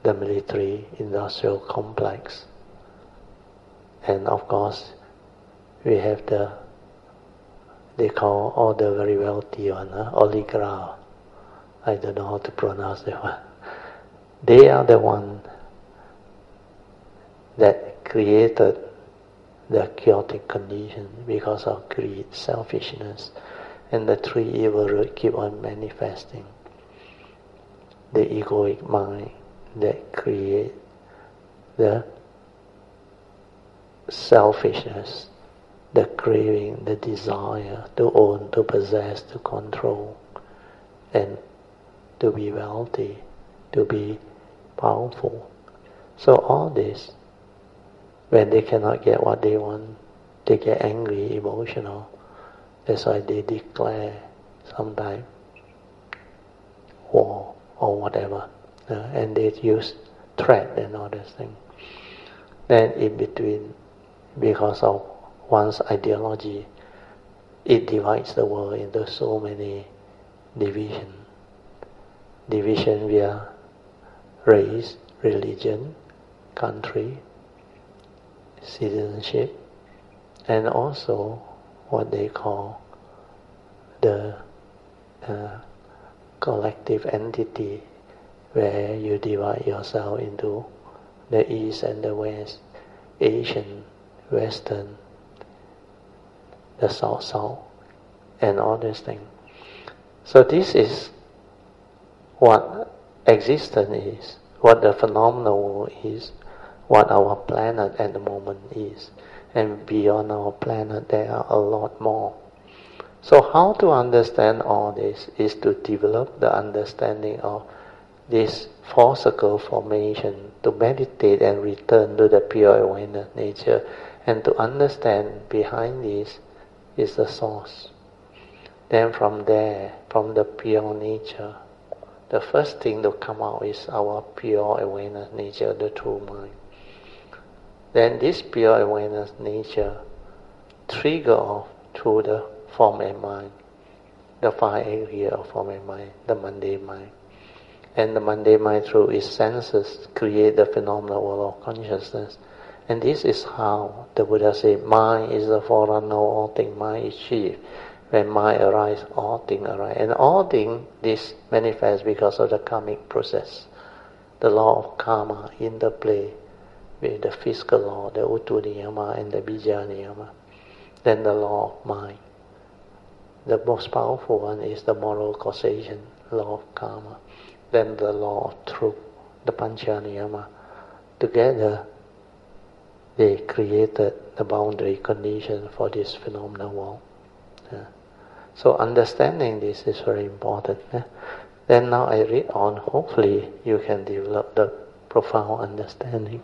the military industrial complex. And of course, we have the, they call all the very wealthy one, uh, oligarchs. I don't know how to pronounce that one. They are the one that created the chaotic condition because of greed, selfishness, and the three evil roots keep on manifesting. The egoic mind that create the selfishness, the craving, the desire to own, to possess, to control, and to be wealthy, to be powerful. So all this, when they cannot get what they want, they get angry, emotional. That's why they declare sometimes war or whatever, uh, and they use threat and all these things. Then in between, because of one's ideology, it divides the world into so many divisions. Division via race, religion, country, citizenship, and also what they call the uh, collective entity, where you divide yourself into the East and the West, Asian, Western, the South-South, and all these things. So this is what existence is, what the phenomenal world is, what our planet at the moment is. And beyond our planet there are a lot more. So how to understand all this is to develop the understanding of this four circle formation, to meditate and return to the pure awareness nature, and to understand behind this is the source. Then from there, from the pure nature, the first thing to come out is our pure awareness nature, the true mind. Then this pure awareness nature trigger off through the form and mind, the five area of form and mind, the mundane mind. And the mundane mind through its senses create the phenomenal world of consciousness. And this is how the Buddha said, mind is the forerunner of all things, mind is chief. When mind arises, all things arise. And all things, this manifests because of the karmic process. The law of karma interplay with the physical law, the Uttu Niyama and the Bija Niyama. Then the law of mind. The most powerful one is the moral causation, law of karma. Then the law of truth, the Pancha Niyama. Together, they created the boundary condition for this phenomenal world. Yeah. So understanding this is very important. Yeah. Then now I read on, hopefully you can develop the profound understanding.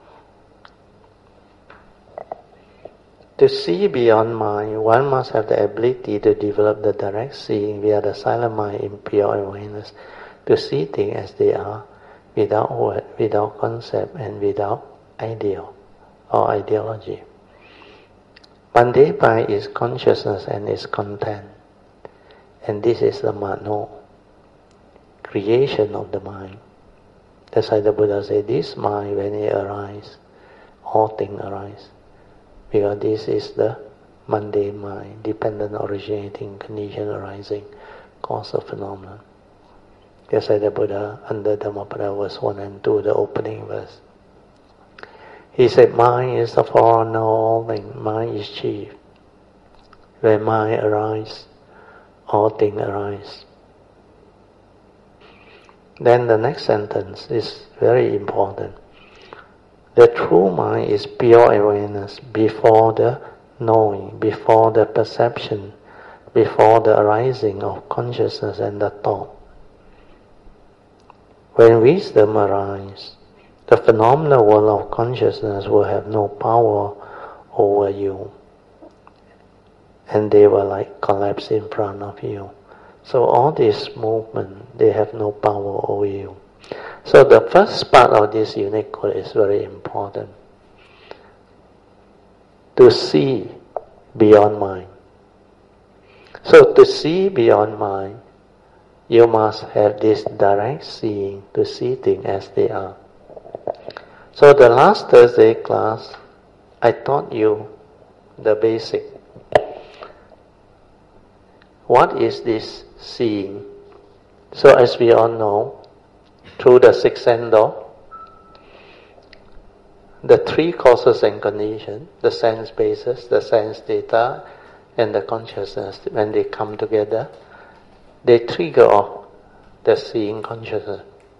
To see beyond mind, one must have the ability to develop the direct seeing via the silent mind in pure awareness, to see things as they are, without word, without concept, and without ideal or ideology. Mundane mind is consciousness and its content. And this is the mano, creation of the mind. That's why the Buddha said, this mind, when it arises, all things arise. Because this is the mundane mind, dependent originating condition arising, cause of phenomenon. That's why the Buddha, under Dhammapada verse one and two, the opening verse, he said, mind is the forerunner of all things, mind is chief. When mind arises, all things arise. Then the next sentence is very important. The true mind is pure awareness before the knowing, before the perception, before the arising of consciousness and the thought. When wisdom arises, the phenomenal world of consciousness will have no power over you. And they will like collapse in front of you. So all this movement, they have no power over you. So the first part of this unique code is very important. To see beyond mind. So to see beyond mind, you must have this direct seeing, to see things as they are. So the last Thursday class, I taught you the basic. What is this seeing? So as we all know, through the sixth sense door, the three causes and conditions, the sense basis, the sense data, and the consciousness, when they come together, they trigger off the seeing consciousness.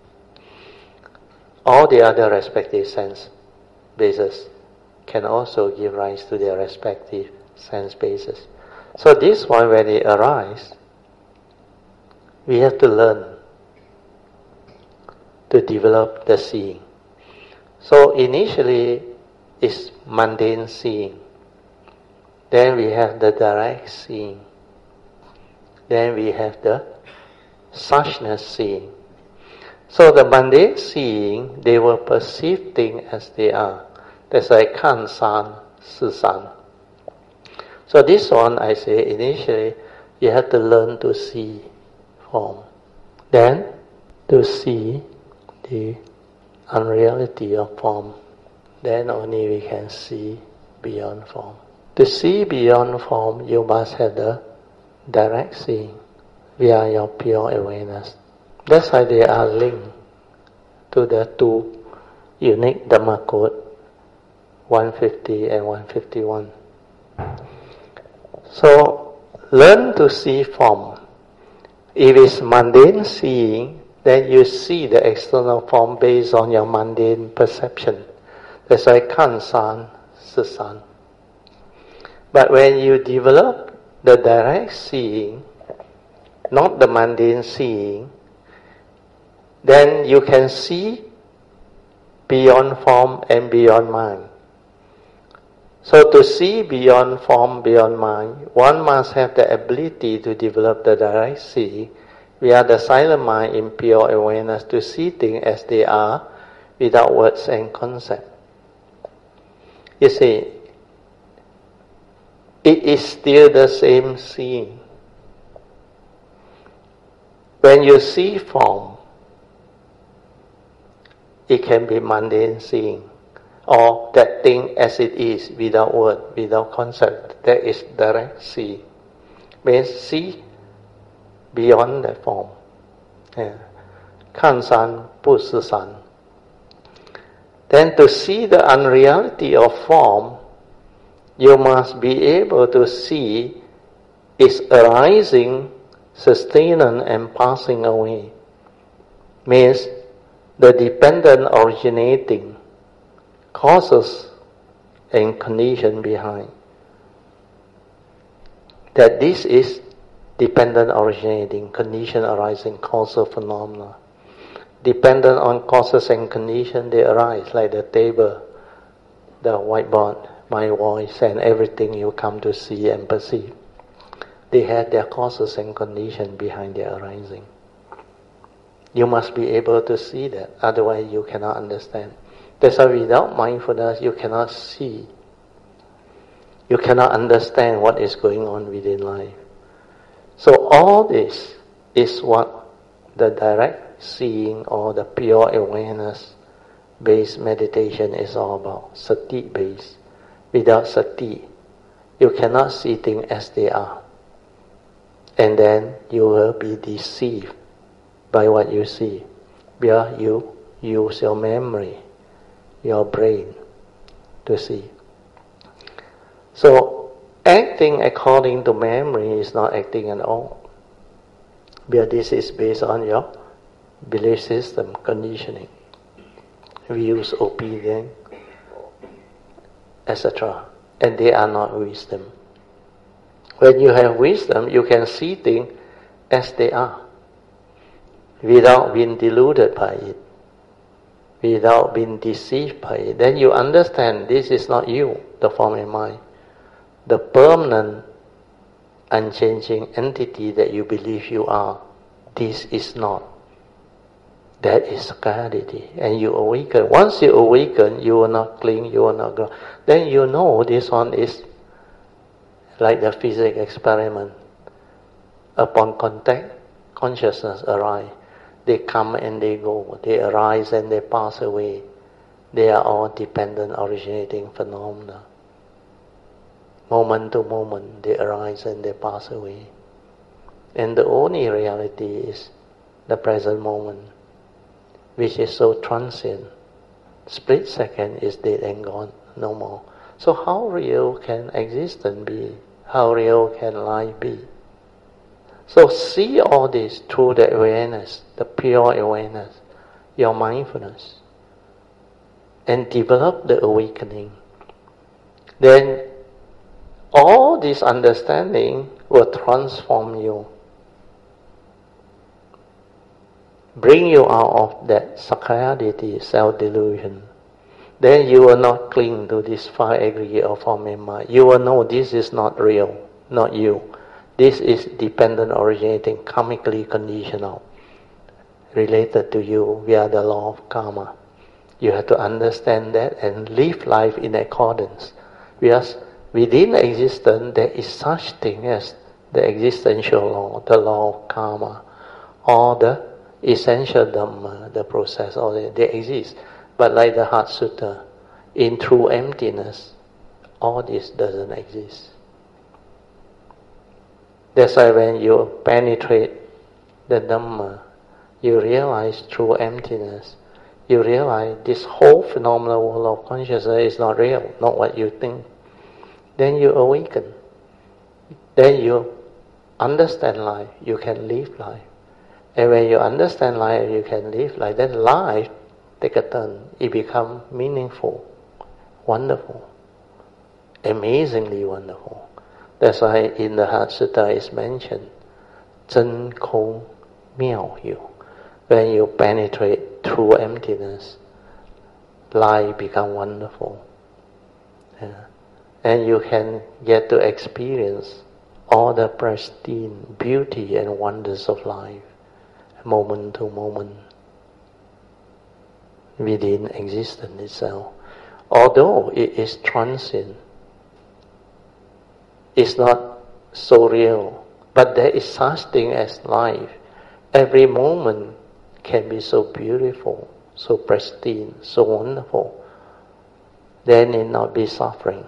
All the other respective sense bases can also give rise to their respective sense bases. So this one, when it arises, we have to learn to develop the seeing. So initially, it's mundane seeing. Then we have the direct seeing. Then we have the suchness seeing. So the mundane seeing, they will perceive things as they are. That's like kan san, si san. So this one, I say, initially, you have to learn to see form. Then, to see the unreality of form. Then only we can see beyond form. To see beyond form, you must have the direct seeing via your pure awareness. That's why they are linked to the two unique Dhamma code, one fifty and one fifty-one. So, learn to see form. If it's mundane seeing, then you see the external form based on your mundane perception. That's why kan san, si san. But when you develop the direct seeing, not the mundane seeing, then you can see beyond form and beyond mind. So to see beyond form, beyond mind, one must have the ability to develop the direct seeing via the silent mind in pure awareness to see things as they are without words and concept. You see, it is still the same seeing. When you see form, it can be mundane seeing, or that thing as it is, without word, without concept. That is direct see. Means see beyond that form. Kan san, pu si san. Then to see the unreality of form, you must be able to see its arising, sustaining and passing away. Means the dependent originating causes and condition behind. That this is dependent originating, condition arising, causal phenomena. Dependent on causes and condition, they arise, like the table, the whiteboard, my voice, and everything you come to see and perceive. They have their causes and condition behind their arising. You must be able to see that, otherwise you cannot understand. That's why without mindfulness, you cannot see. You cannot understand what is going on within life. So all this is what the direct seeing or the pure awareness based meditation is all about, sati based. Without sati, you cannot see things as they are. And then you will be deceived by what you see. Because you use your memory, your brain to see. So acting according to memory is not acting at all. Because this is based on your belief system, conditioning, views, opinion, et cetera. And they are not wisdom. When you have wisdom, you can see things as they are, without being deluded by it, without being deceived by it. Then you understand this is not you, the form and mind. The permanent, unchanging entity that you believe you are, this is not. That is clarity. And you awaken. Once you awaken, you will not cling, you will not go. Then you know this one is like the physics experiment. Upon contact, consciousness arise. They come and they go. They arise and they pass away. They are all dependent originating phenomena. Moment to moment, they arise and they pass away. And the only reality is the present moment, which is so transient. Split second is dead and gone, no more. So how real can existence be? How real can life be? So see all this through the awareness, the pure awareness, your mindfulness, and develop the awakening. Then all this understanding will transform you, bring you out of that sakkayaditthi, self-delusion. Then you will not cling to this five aggregate of form and mind. You will know this is not real, not you. This is dependent originating, karmically conditional, related to you via the law of karma. You have to understand that and live life in accordance. Because within existence there is such thing as the existential law, the law of karma, or the essential dhamma, the process, all that, they exist. But like the Heart Sutta, in true emptiness, all this doesn't exist. That's why when you penetrate the Dhamma, you realize true emptiness. You realize this whole phenomenal world of consciousness is not real, not what you think. Then you awaken. Then you understand life, you can live life. And when you understand life, you can live life, then life take a turn. It becomes meaningful, wonderful, amazingly wonderful. That's why in the Heart Sutta is mentioned, Zhen Kong Miao Yu. When you penetrate through emptiness, life becomes wonderful. Yeah. And you can get to experience all the pristine beauty and wonders of life, moment to moment, within existence itself. Although it is transient, it's not so real, but there is such thing as life. Every moment can be so beautiful, so pristine, so wonderful. There need not be suffering.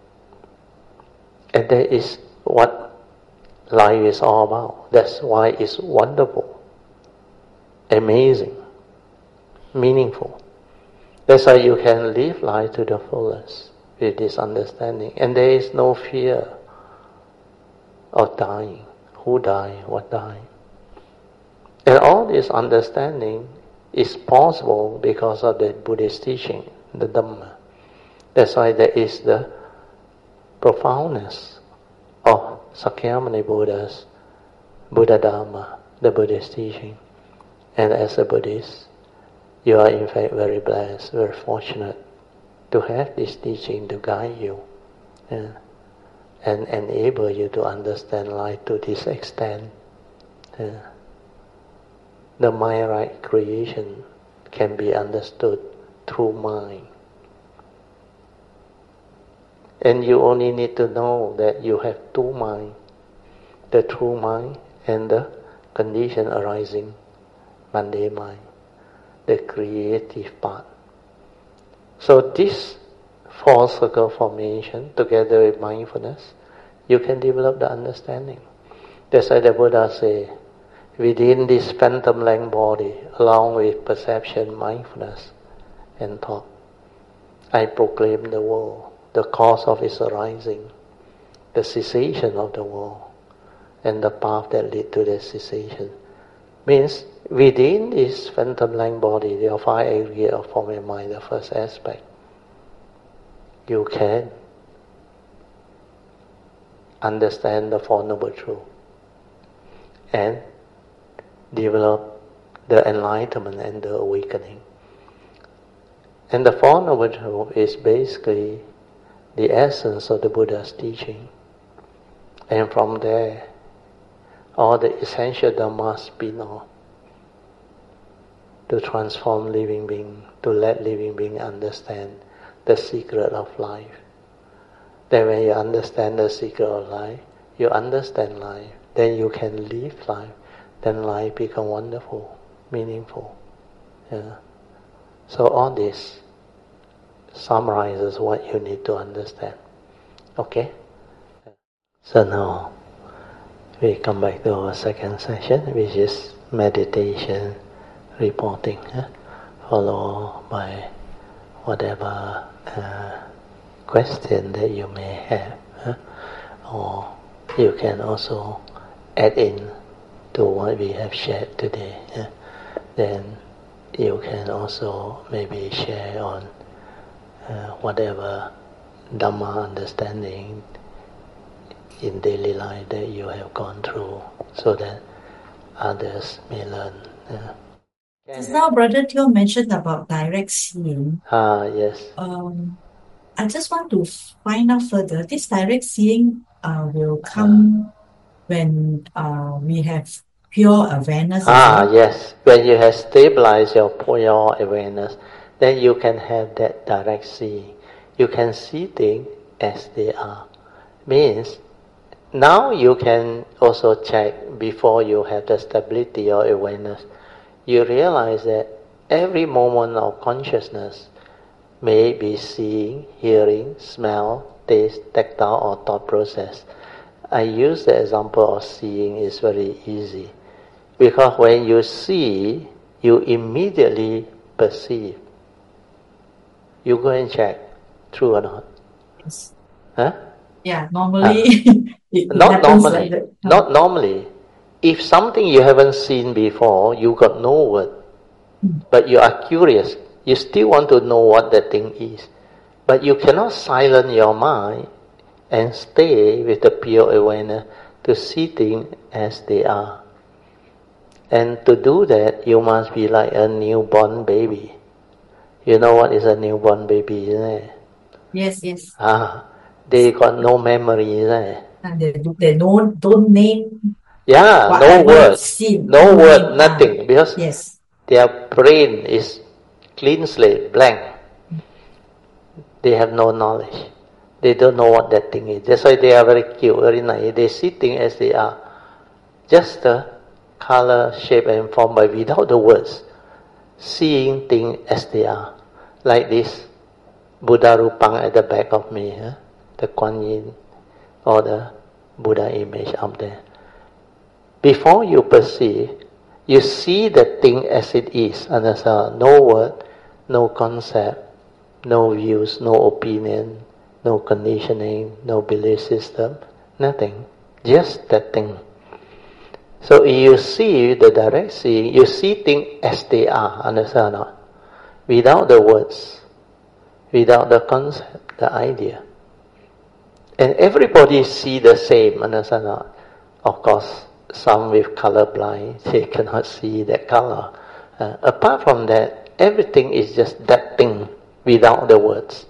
And that is what life is all about. That's why it's wonderful, amazing, meaningful. That's why you can live life to the fullest with this understanding. And there is no fear of dying. Who die? What die? And all this understanding is possible because of the Buddhist teaching, the Dhamma. That's why there is the profoundness of Sakyamuni Buddha's Buddha Dhamma, the Buddhist teaching. And as a Buddhist, you are in fact very blessed, very fortunate to have this teaching to guide you, yeah, and enable you to understand life to this extent. Yeah. The mind-right creation can be understood through mind. And you only need to know that you have two minds, the true mind and the condition arising mundane mind, the creative part. So this four circle formation, together with mindfulness, you can develop the understanding. That's why the Buddha say, within this phantom length body, along with perception, mindfulness, and thought, I proclaim the world, the cause of its arising, the cessation of the world, and the path that lead to the cessation. Means within this phantom length body, there are five areas of form and mind, the first aspect. You can understand the Four Noble Truths and develop the enlightenment and the awakening. And the Four Noble Truths is basically the essence of the Buddha's teaching. And from there, all the essential dhammas spin off to transform living being, to let living being understand the secret of life. Then when you understand the secret of life, you understand life, then you can live life, then life becomes wonderful, meaningful. Yeah. So all this summarizes what you need to understand. Okay? So now we come back to our second session, which is meditation reporting, huh? Followed by whatever uh, question that you may have, huh? Or you can also add in to what we have shared today. Huh? Then you can also maybe share on uh, whatever Dhamma understanding in daily life that you have gone through, so that others may learn. Yeah. Just now, Brother Teo mentioned about direct seeing. Ah, yes. Um, I just want to find out further. This direct seeing uh, will come ah. when uh, we have pure awareness. Ah, yes. When you have stabilized your pure awareness, then you can have that direct seeing. You can see things as they are. Means now you can also check before you have the stability or awareness. You realize that every moment of consciousness may be seeing, hearing, smell, taste, tactile or thought process. I use the example of seeing is very easy. Because when you see, you immediately perceive. You go and check, true or not? Yes. Huh? Yeah, normally it, it not happens normally. like that. Not normally. If something you haven't seen before, you got no word. Hmm. But you are curious. You still want to know what that thing is. But you cannot silence your mind and stay with the pure awareness to see things as they are. And to do that, you must be like a newborn baby. You know what is a newborn baby, isn't it? Yes, yes. Ah, they got no memory, isn't it? And they, they don't, don't name. Yeah, no word, seen, no, no word, name, nothing. ah, because yes. Their brain is clean slate, blank. They have no knowledge. They don't know what that thing is. That's why they are very cute, very nice. They see things as they are. Just the color, shape and form, but without the words. Seeing things as they are. Like this Buddha Rupang at the back of me, huh? The Kuan Yin, or the Buddha image up there. Before you perceive, you see the thing as it is. Understand? No word, no concept, no views, no opinion, no conditioning, no belief system, nothing. Just that thing. So you see the direct seeing, you see things as they are, understand or not? Without the words, without the concept, the idea. And everybody see the same, understand or not? Of course, some with color blind, they cannot see that color. Uh, apart from that, everything is just that thing without the words.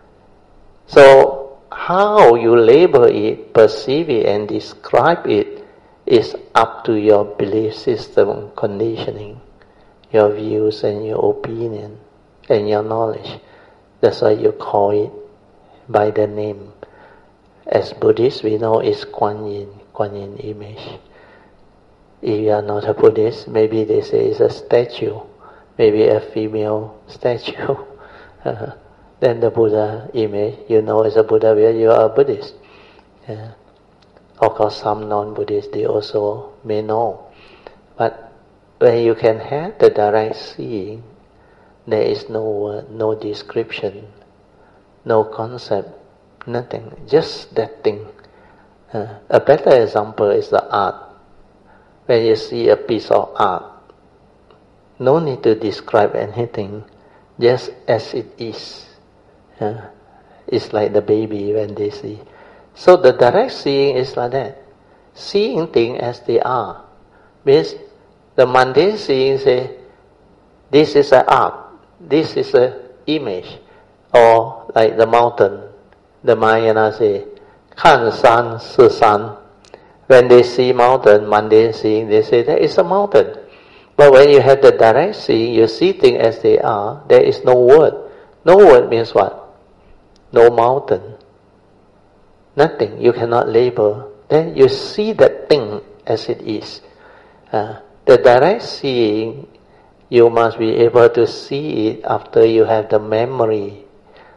So how you label it, perceive it and describe it is up to your belief system conditioning, your views and your opinion and your knowledge. That's why you call it by the name. As Buddhists, we know it's Kuan Yin, Kuan Yin image. If you are not a Buddhist, maybe they say it's a statue, maybe a female statue. uh, then the Buddha image, you know it's a Buddha where you are a Buddhist. Yeah. Of course, some non-Buddhists, they also may know. But when you can have the direct seeing, there is no word, no description, no concept, nothing. Just that thing. Uh, a better example is the art. When you see a piece of art, no need to describe anything, just as it is. Uh, it's like the baby when they see. So the direct seeing is like that. Seeing things as they are. Means the mundane seeing say, this is an art, this is an image. Or like the mountain, the Mahayana say, 看山是山. When they see mountain, mundane seeing, they say that is a mountain. But when you have the direct seeing, you see things as they are, there is no word. No word means what? No mountain. Nothing. You cannot label. Then you see that thing as it is. Uh, the direct seeing, you must be able to see it after you have the memory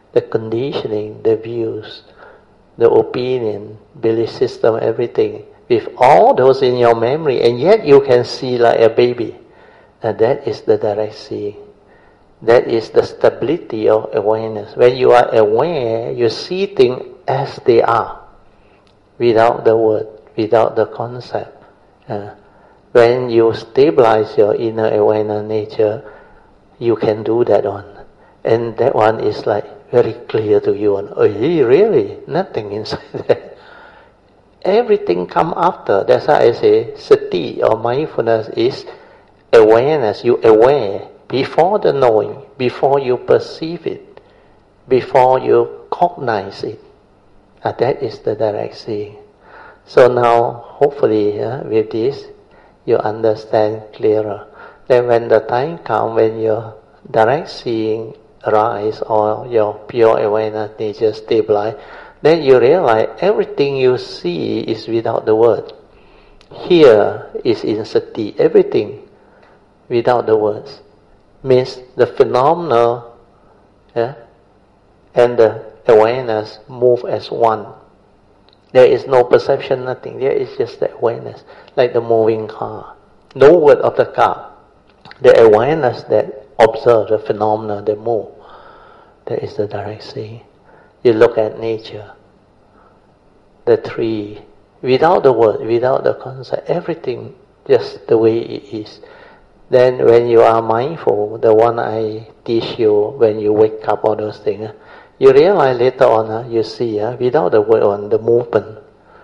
the conditioning, the views, the opinion, belief system, everything, with all those in your memory, and yet you can see like a baby. And that is the direct seeing. That is the stability of awareness. When you are aware, you see things as they are, without the word, without the concept. Uh, when you stabilize your inner awareness nature, you can do that one. And that one is like very clear to you. And, oh, really? Nothing inside there. Everything come after. That's why I say sati or mindfulness is awareness. You aware before the knowing, before you perceive it, before you cognize it. Uh, that is the direct seeing. So now, hopefully, uh, with this, you understand clearer. Then when the time comes when your direct seeing arise or your pure awareness nature stabilize, then you realize everything you see is without the word. Here is in sati, everything without the words. Means the phenomena yeah, and the awareness move as one. There is no perception, nothing. There is just the awareness, like the moving car. No word of the car. The awareness that observes the phenomena that move. That is the direct seeing. You look at nature, the tree, without the word, without the concept, everything just the way it is. Then when you are mindful, the one I teach you when you wake up, all those things, you realize later on, uh, you see, uh, without the word on the movement,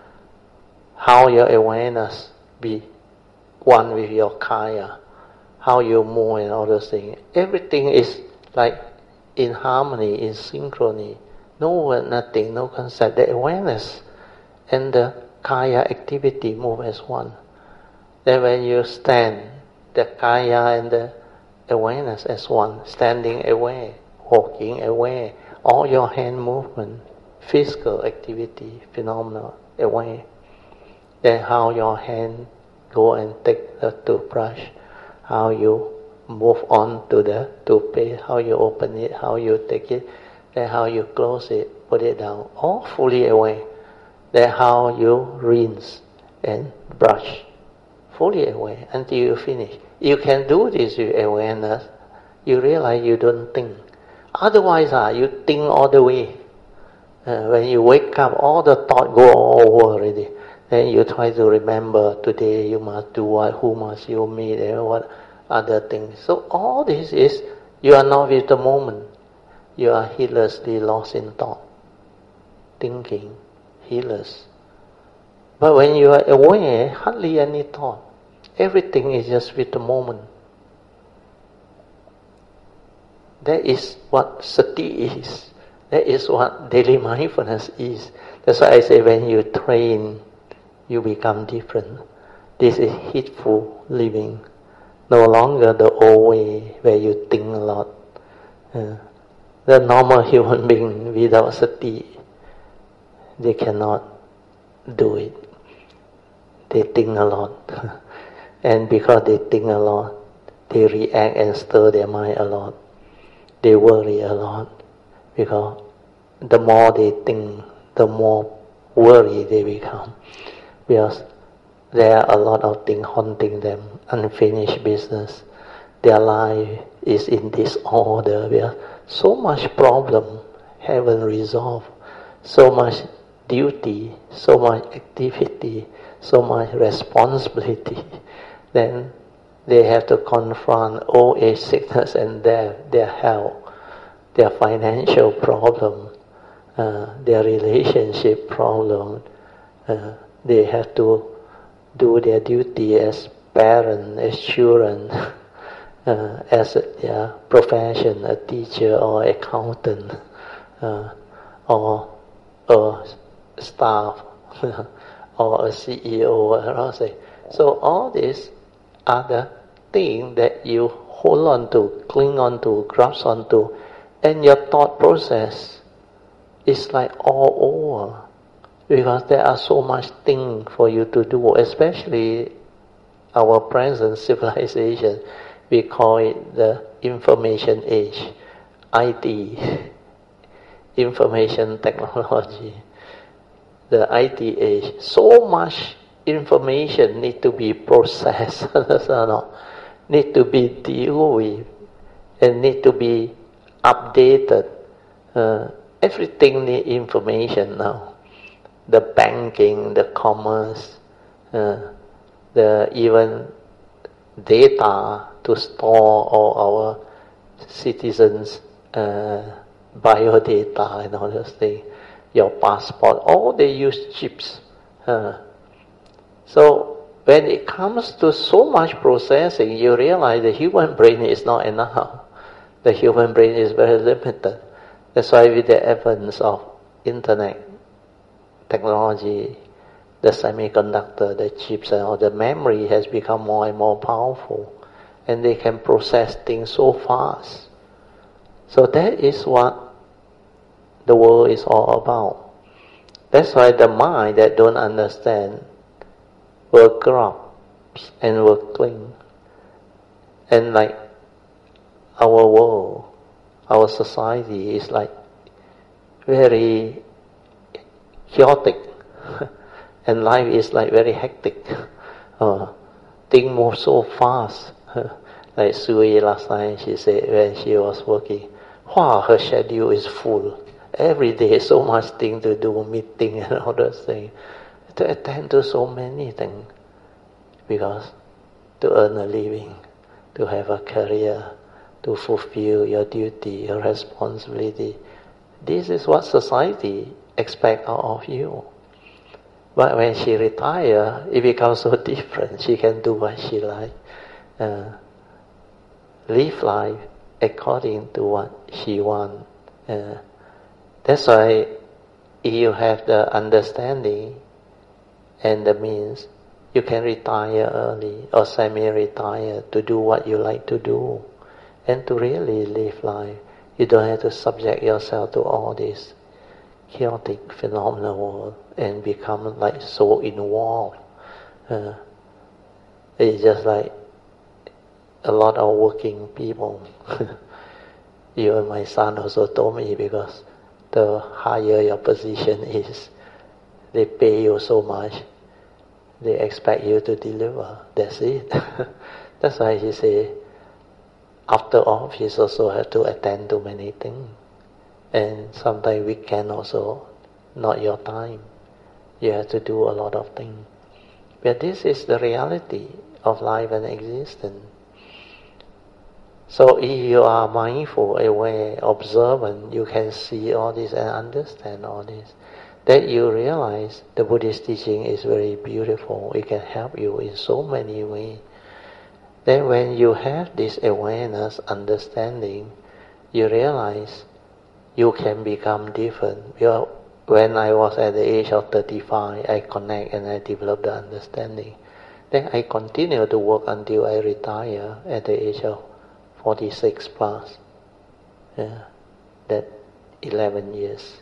how your awareness be one with your kaya, how you move and all those things. Everything is like in harmony, in synchrony. No word, nothing, no concept. The awareness and the kaya activity move as one. Then when you stand, the kaya and the awareness as one, standing aware, walking aware, all your hand movement, physical activity, phenomena, aware. Then how your hand go and take the toothbrush, how you move on to the toothpaste, how you open it, how you take it, then how you close it, put it down, all fully aware. Then how you rinse and brush, fully aware until you finish. You can do this with awareness. You realize you don't think. Otherwise, uh, you think all the way. Uh, when you wake up, all the thoughts go all over already. Then you try to remember today you must do what, who must you meet, and what other things. So all this is, you are not with the moment. You are heedlessly lost in thought, thinking, heedless. But when you are aware, hardly any thought. Everything is just with the moment. That is what sati is. That is what daily mindfulness is. That's why I say when you train, you become different. This is heedful living. No longer the old way where you think a lot. Uh, the normal human being without sati, they cannot do it. They think a lot. And because they think a lot, they react and stir their mind a lot. They worry a lot. Because the more they think, the more worried they become. Because there are a lot of things haunting them, unfinished business. Their life is in disorder. Because so much problem haven't resolved. So much duty, so much activity, so much responsibility. Then they have to confront old age, sickness and death, their health, their financial problem, uh, their relationship problem. Uh, they have to do their duty as parent, as children, uh, as a, their profession, a teacher or accountant, uh, or a staff, or a C E O, or say. So all these are the things that you hold on to, cling on to, grasp on to, and your thought process is like all over. Because there are so much things for you to do, especially our present civilization. We call it the information age, I T. information technology, the I T age, so much information need to be processed, need to be dealt with, and need to be updated. Uh, everything need information now. The banking, the commerce, uh, the even data to store all our citizens' uh, biodata and all those things. Your passport, all they use chips. Uh, so when it comes to so much processing, you realize the human brain is not enough. The human brain is very limited. That's why with the advance of internet technology, the semiconductor, the chips, and all the memory has become more and more powerful, and they can process things so fast. So that is what the world is all about. That's why the mind that don't understand will corrupt and will cling. And like our world, our society is like very chaotic. And life is like very hectic. Uh, things move so fast. Like Sui last night, she said when she was working, wow, her schedule is full. Every day, so much thing to do, meeting and all those things. To attend to so many things. Because to earn a living, to have a career, to fulfill your duty, your responsibility. This is what society expects out of you. But when she retires, it becomes so different. She can do what she likes. Uh, live life according to what she wants. Uh, that's why if you have the understanding and the means, you can retire early or semi-retire to do what you like to do and to really live life. You don't have to subject yourself to all this chaotic phenomenal world and become like so involved. Uh, it's just like a lot of working people. Even my son also told me, because the higher your position is, they pay you so much, they expect you to deliver. That's it. That's why he say, after office also have to attend to many things. And sometimes weekend also not your time. You have to do a lot of things. But this is the reality of life and existence. So if you are mindful, aware, observant, you can see all this and understand all this. That you realize the Buddhist teaching is very beautiful. It can help you in so many ways. Then when you have this awareness, understanding, you realize you can become different. Because when I was at the age of thirty-five, I connect and I develop the understanding. Then I continue to work until I retire at the age of forty-six plus. Yeah, that eleven years.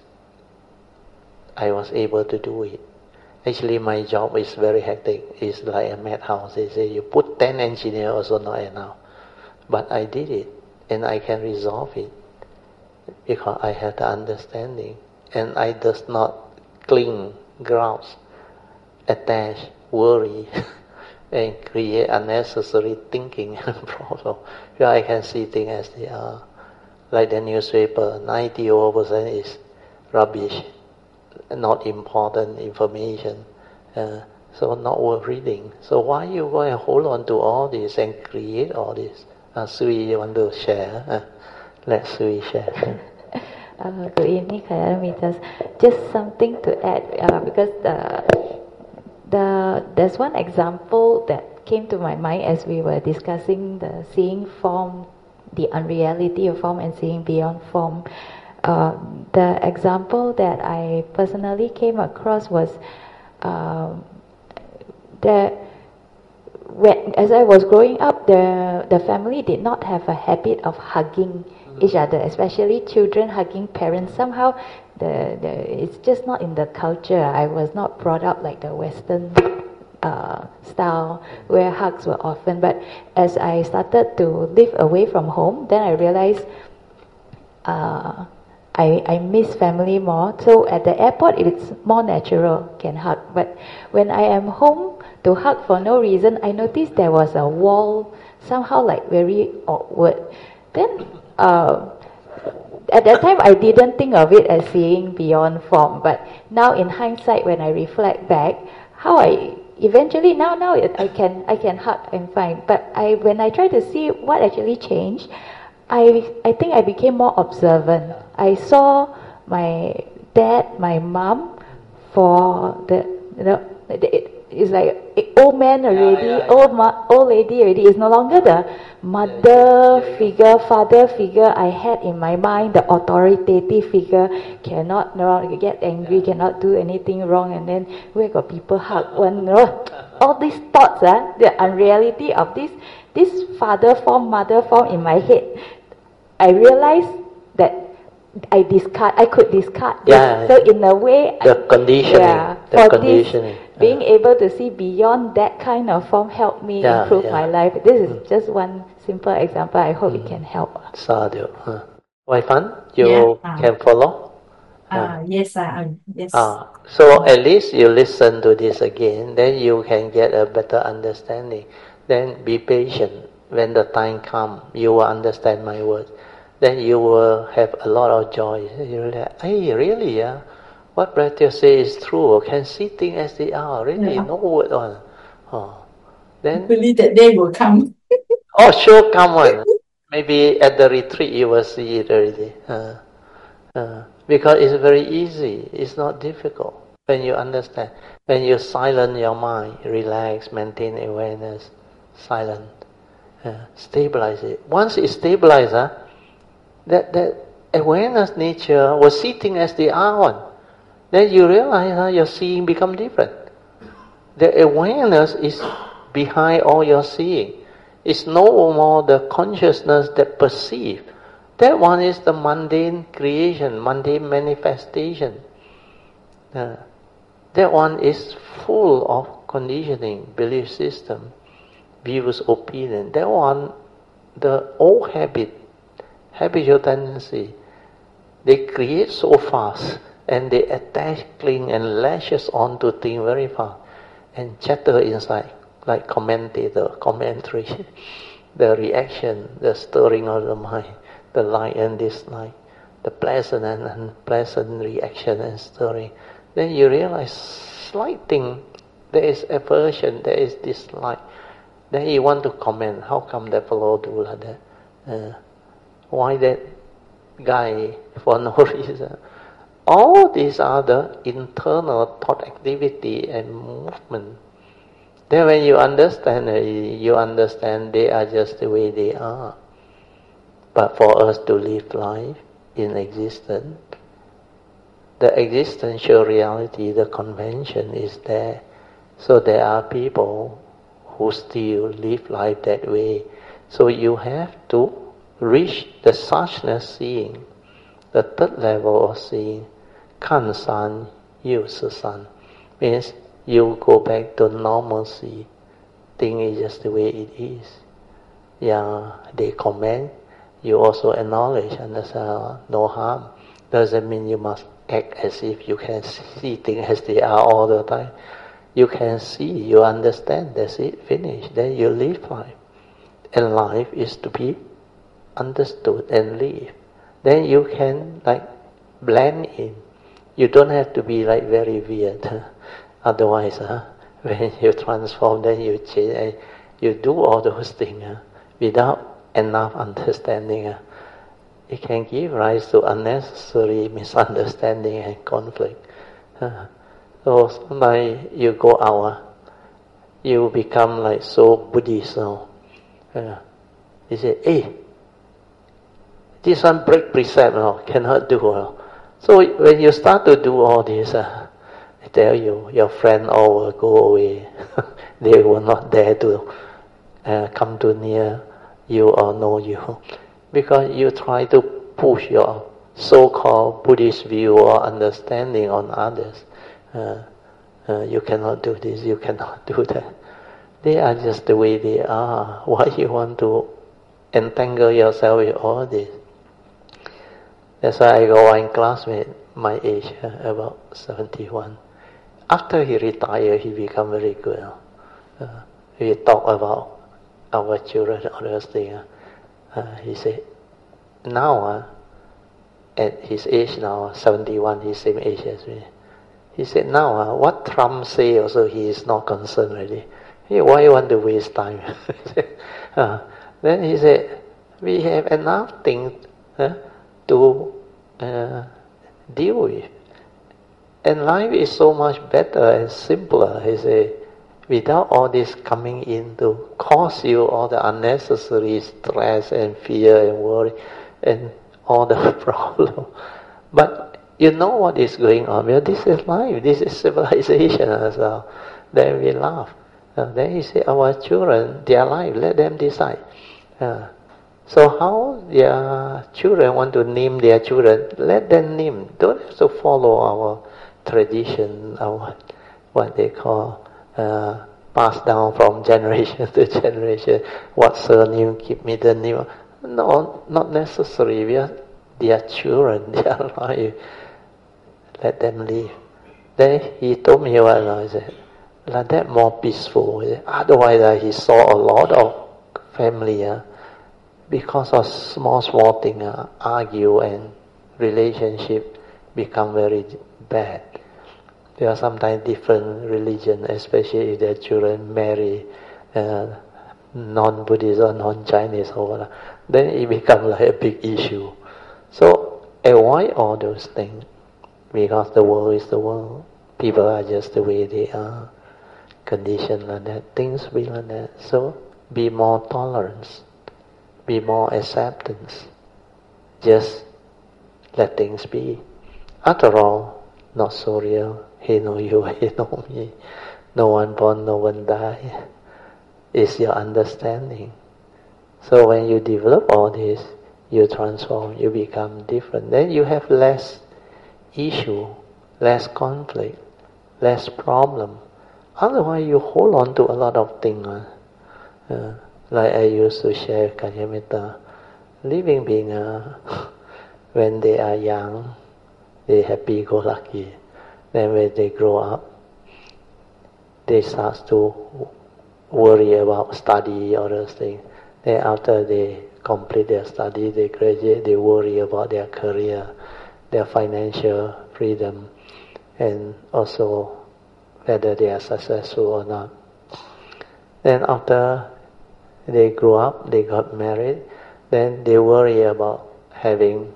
I was able to do it. Actually, my job is very hectic. It's like a madhouse. They say you put ten engineers also not enough. But I did it, and I can resolve it because I have the understanding, and I does not cling, grouse, attach, worry, and create unnecessary thinking and problem. Because I can see things as they are. Like the newspaper, ninety over percent is rubbish, not important information, uh, so not worth reading. So why you go and hold on to all this and create all this? Uh, Sui, you want to share? Uh, let Sui share. uh, good evening, Kalyanamitas. Just something to add, uh, because the the there's one example that came to my mind as we were discussing the seeing form, the unreality of form, and seeing beyond form. Uh, the example that I personally came across was um, that when, as I was growing up, the the family did not have a habit of hugging each other, especially children hugging parents. Somehow, the, the it's just not in the culture. I was not brought up like the Western uh, style where hugs were often. But as I started to live away from home, then I realized. Uh, I, I miss family more. So at the airport, it's more natural, can hug. But when I am home to hug for no reason, I noticed there was a wall, somehow like very awkward. Then uh, at that time, I didn't think of it as seeing beyond form. But now in hindsight, when I reflect back, how I eventually now now I can I can hug, I'm fine. But I when I try to see what actually changed, I I think I became more observant. I saw my dad, my mom, for the you know it, it's like old man already, yeah, yeah, yeah. old ma- old lady already. It's no longer the mother figure, father figure I had in my mind, the authoritative figure. Cannot no, get angry, cannot do anything wrong, and then where got people hug one. No, all these thoughts, ah, the unreality of this this father form, mother form in my head. I realized that I discard, I could discard this. Yeah, so in a way, the I, conditioning, yeah, the for conditioning. This, being able to see beyond that kind of form helped me yeah, improve yeah. my life. This is mm. just one simple example. I hope mm. it can help. Sadhu. Huh. Wai Fan, you yeah, uh, can follow? Uh, uh, yes, uh, yes. Uh, so at least you listen to this again, then you can get a better understanding. Then be patient. When the time comes, you will understand my words. Then you will have a lot of joy. You will like, hey, really, yeah? What Brother say is true. I can see things as they are. Really, yeah. No word on. Oh. Then hopefully that day will come. oh, sure, come on. Maybe at the retreat you will see it already. Uh, uh, because it's very easy. It's not difficult. When you understand, when you silence your mind, relax, maintain awareness, silent, uh, stabilize it. Once it's stabilized, huh, that that awareness nature was sitting as the are one. Then you realize how your seeing become different. The awareness is behind all your seeing. It's no more the consciousness that perceive. That one is the mundane creation, mundane manifestation. Uh, that one is full of conditioning, belief system, views, opinion. That one, the old habit, habitual tendency, they create so fast and they attach, cling and lashes onto things very fast and chatter inside like commentator, commentary, the reaction, the stirring of the mind, the like and dislike, the pleasant and unpleasant reaction and stirring. Then you realize slight thing, there is aversion, there is dislike. Then you want to comment, how come that fellow do like that? Uh, why that guy for no reason? All these are the internal thought activity and movement. Then when you understand, you understand they are just the way they are. But for us to live life in existence, the existential reality, the convention is there. So there are people who still live life that way. So you have to reach the suchness seeing, the third level of seeing. Kan san, yu san, means you go back to normalcy. Thing is just the way it is. Yeah, they comment, you also acknowledge, understand, no harm. Doesn't mean you must act as if you can see things as they are all the time. You can see, you understand, that's it, finish. Then you live life. And life is to be understood and live. Then you can like blend in. You don't have to be like very weird. Otherwise, huh, when you transform, then you change. You do all those things huh, without enough understanding. Huh. It can give rise to unnecessary misunderstanding and conflict. Huh. So sometimes you go out, huh, you become like so Buddhist. So, uh, you say, hey, this one break precept, no, cannot do. No. So when you start to do all this, uh, I tell you, your friend all will go away. They will not dare to uh, come too near you or know you. Because you try to push your so-called Buddhist view or understanding on others. Uh, uh, you cannot do this, you cannot do that. They are just the way they are. Why you want to entangle yourself with all this? That's why I got one classmate, my age, uh, about seventy-one. After he retired, he become very good. Uh, we talk about our children, all those things. Uh, he said, now, uh, at his age now, seventy-one, his same age as me. He said, now, uh, what Trump say also, he is not concerned really. Hey, why you want to waste time? uh, then he said, we have enough things uh, to uh, deal with. And life is so much better and simpler, he said, without all this coming in to cause you all the unnecessary stress and fear and worry and all the problem. But you know what is going on. Well, this is life, this is civilization as well. Then we laugh. Uh, then he said, our children, their life, let them decide. Uh, so how their children want to name their children, let them name. Don't have to follow our tradition, our what they call uh, passed down from generation to generation. What surname, keep middle name. No, not necessary. We are their children, their life. Let them live. Then he told me what I said, like that more peaceful. Otherwise, uh, he saw a lot of family uh, because of small, small thing, uh, argue and relationship become very bad. There are sometimes different religion, especially if their children marry uh, non-Buddhist or non-Chinese or whatever. Then it becomes like a big issue. So avoid all those things because the world is the world. People are just the way they are, conditioned like that. Things be like that. So be more tolerance, be more acceptance. Just let things be. After all, not so real. He know you, he know me. No one born, no one die. It's your understanding. So when you develop all this, you transform, you become different. Then you have less issue, less conflict, less problem. Otherwise you hold on to a lot of things. Uh, like I used to share Kanyamita, living being, uh, when they are young, they happy-go-lucky. Then when they grow up, they start to worry about study or those things. Then after they complete their study, they graduate, they worry about their career, their financial freedom, and also whether they are successful or not. Then after they grew up, they got married, then they worry about having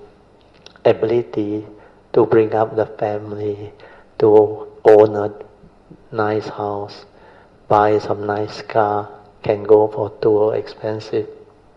ability to bring up the family, to own a nice house, buy some nice car, can go for tour expensive,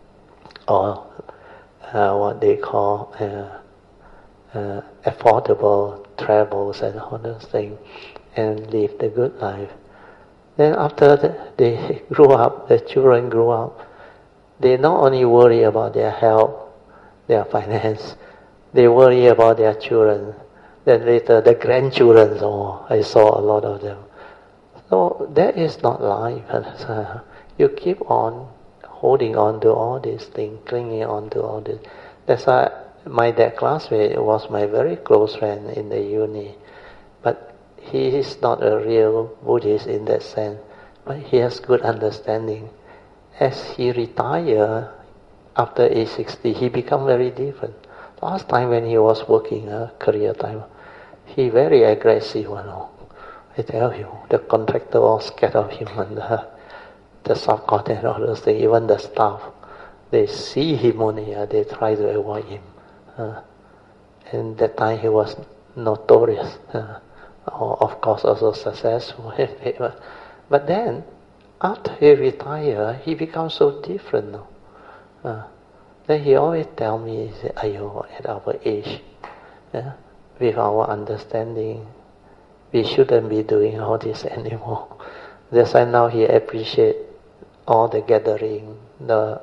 or uh, what they call uh, uh, affordable travels and all those things, and live the good life. Then after the, they grew up, the children grew up, they not only worry about their health, their finance, they worry about their children. Then later the grandchildren, oh, I saw a lot of them. So that is not life. You keep on holding on to all these things, clinging on to all this. That's why my dad classmate was my very close friend in the uni. But he is not a real Buddhist in that sense. But he has good understanding. As he retired after age sixty, he become very different. Last time when he was working, uh, career time, he very aggressive, you know. I tell you, the contractor all scared of him, and the, the subcontractor and all those things, even the staff, they see him only, uh, they try to avoid him. Uh, and that time he was notorious, uh, of course also successful. But then, after he retired, he becomes so different now. Uh, then he always tell me, he said, Ayo, at our age, yeah, with our understanding, we shouldn't be doing all this anymore. That's why now he appreciate all the gathering, the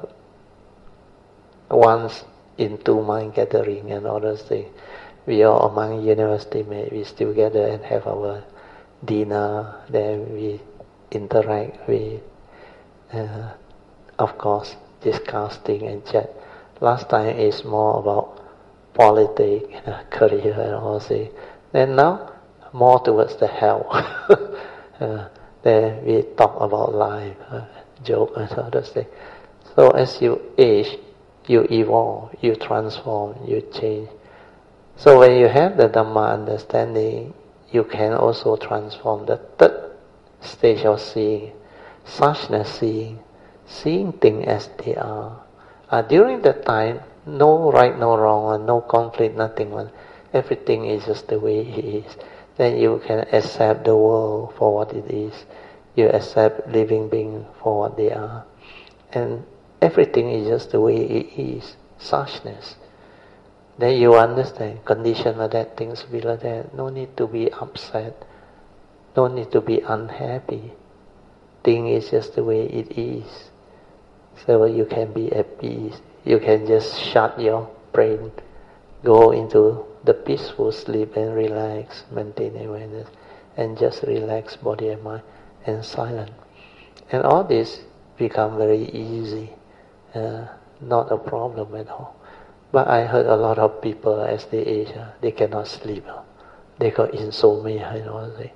once in two month gathering and all those things. We are among university mates, we still gather and have our dinner, then we interact, we, uh, of course, discuss things and chat. Last time is more about politics, uh, career, and all things. Then now, more towards the health. uh, then we talk about life, uh, joke and other things. So as you age, you evolve, you transform, you change. So when you have the Dhamma understanding, you can also transform the third stage of seeing, suchness seeing, seeing things as they are. Uh, during that time, no right, no wrong, no conflict, nothing. Everything is just the way it is. Then you can accept the world for what it is. You accept living beings for what they are. And everything is just the way it is. Suchness. Then you understand, condition like that, things be like that. No need to be upset. No need to be unhappy. Thing is just the way it is. So you can be at peace. You can just shut your brain, go into the peaceful sleep and relax, maintain awareness, and just relax body and mind and silent. And all this become very easy, uh, not a problem at all. But I heard a lot of people as they age, uh, they cannot sleep. Uh, they got insomnia and all that.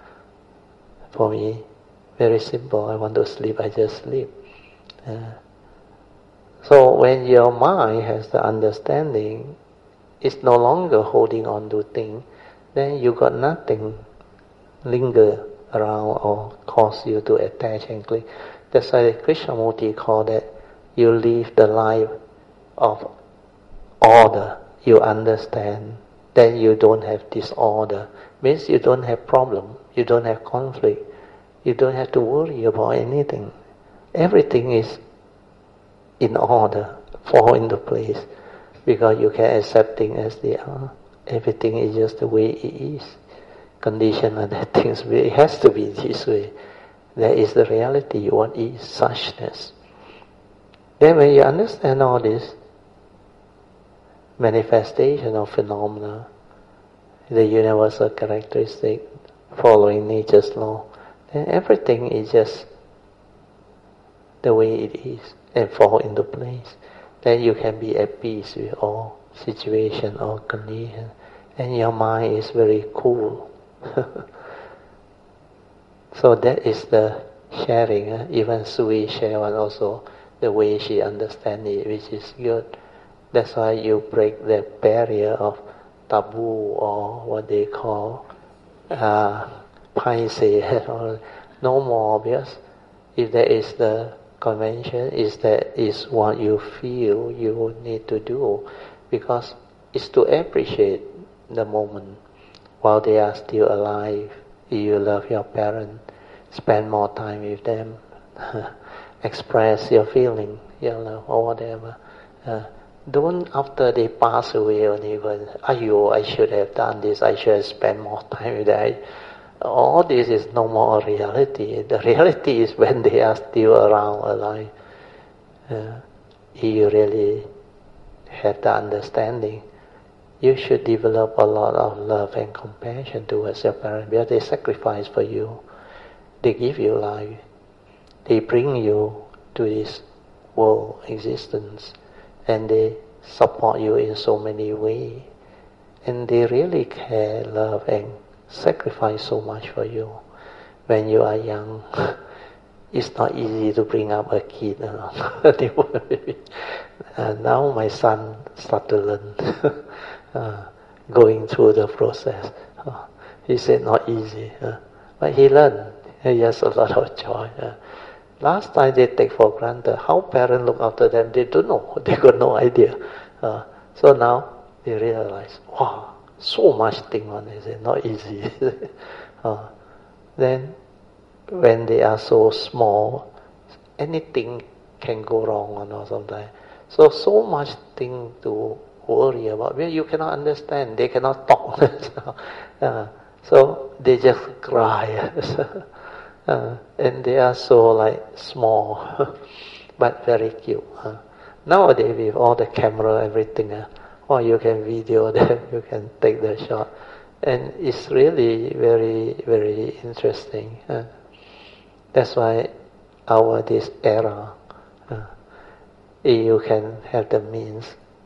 For me, very simple. I want to sleep, I just sleep. Uh, so when your mind has the understanding, it's no longer holding on to things, then you got nothing linger around or cause you to attach and cling. That's why Krishnamurti called that you live the life of order. You understand, then you don't have disorder. Means you don't have problem, you don't have conflict, you don't have to worry about anything. Everything is in order, fall into place, because you can accept things as they are. Everything is just the way it is. Condition and that things, it has to be this way. That is the reality, what is suchness. Then when you understand all this manifestation of phenomena, the universal characteristic, following nature's law, then everything is just the way it is and fall into place. Then you can be at peace with all situation or condition, and your mind is very cool. So that is the sharing. Uh, even Sui shared one also the way she understands it, which is good. That's why you break the barrier of taboo or what they call uh, paise or no more, because if there is the convention, is that is what you feel you need to do, because it's to appreciate the moment while they are still alive. If you love your parents, spend more time with them, express your feeling, you know, or whatever. Uh, don't after they pass away or even, oh, I should have done this, I should have spent more time with them. All this is no more a reality. The reality is when they are still around, alive. Uh, if you really have the understanding, you should develop a lot of love and compassion towards your parents, because they sacrifice for you. They give you life. They bring you to this world existence, and they support you in so many ways. And they really care, love, and sacrifice so much for you. When you are young, it's not easy to bring up a kid. You know? uh, now my son start to learn, uh, going through the process. Uh, he said not easy, uh, but he learned. He has a lot of joy. Uh, last time they take for granted how parents look after them. They don't know. They got no idea. Uh, so now they realize, wow, so much thing on it, it's not easy. uh, then when they are so small, anything can go wrong or sometimes. So so much thing to worry about. Well, you cannot understand. They cannot talk. uh, so they just cry. uh, and they are so like small, but very cute. Uh, nowadays with all the camera, everything. Uh, Or you can video them, you can take the shot. And it's really very, very interesting. Uh, that's why our this era, uh, if you can have the means,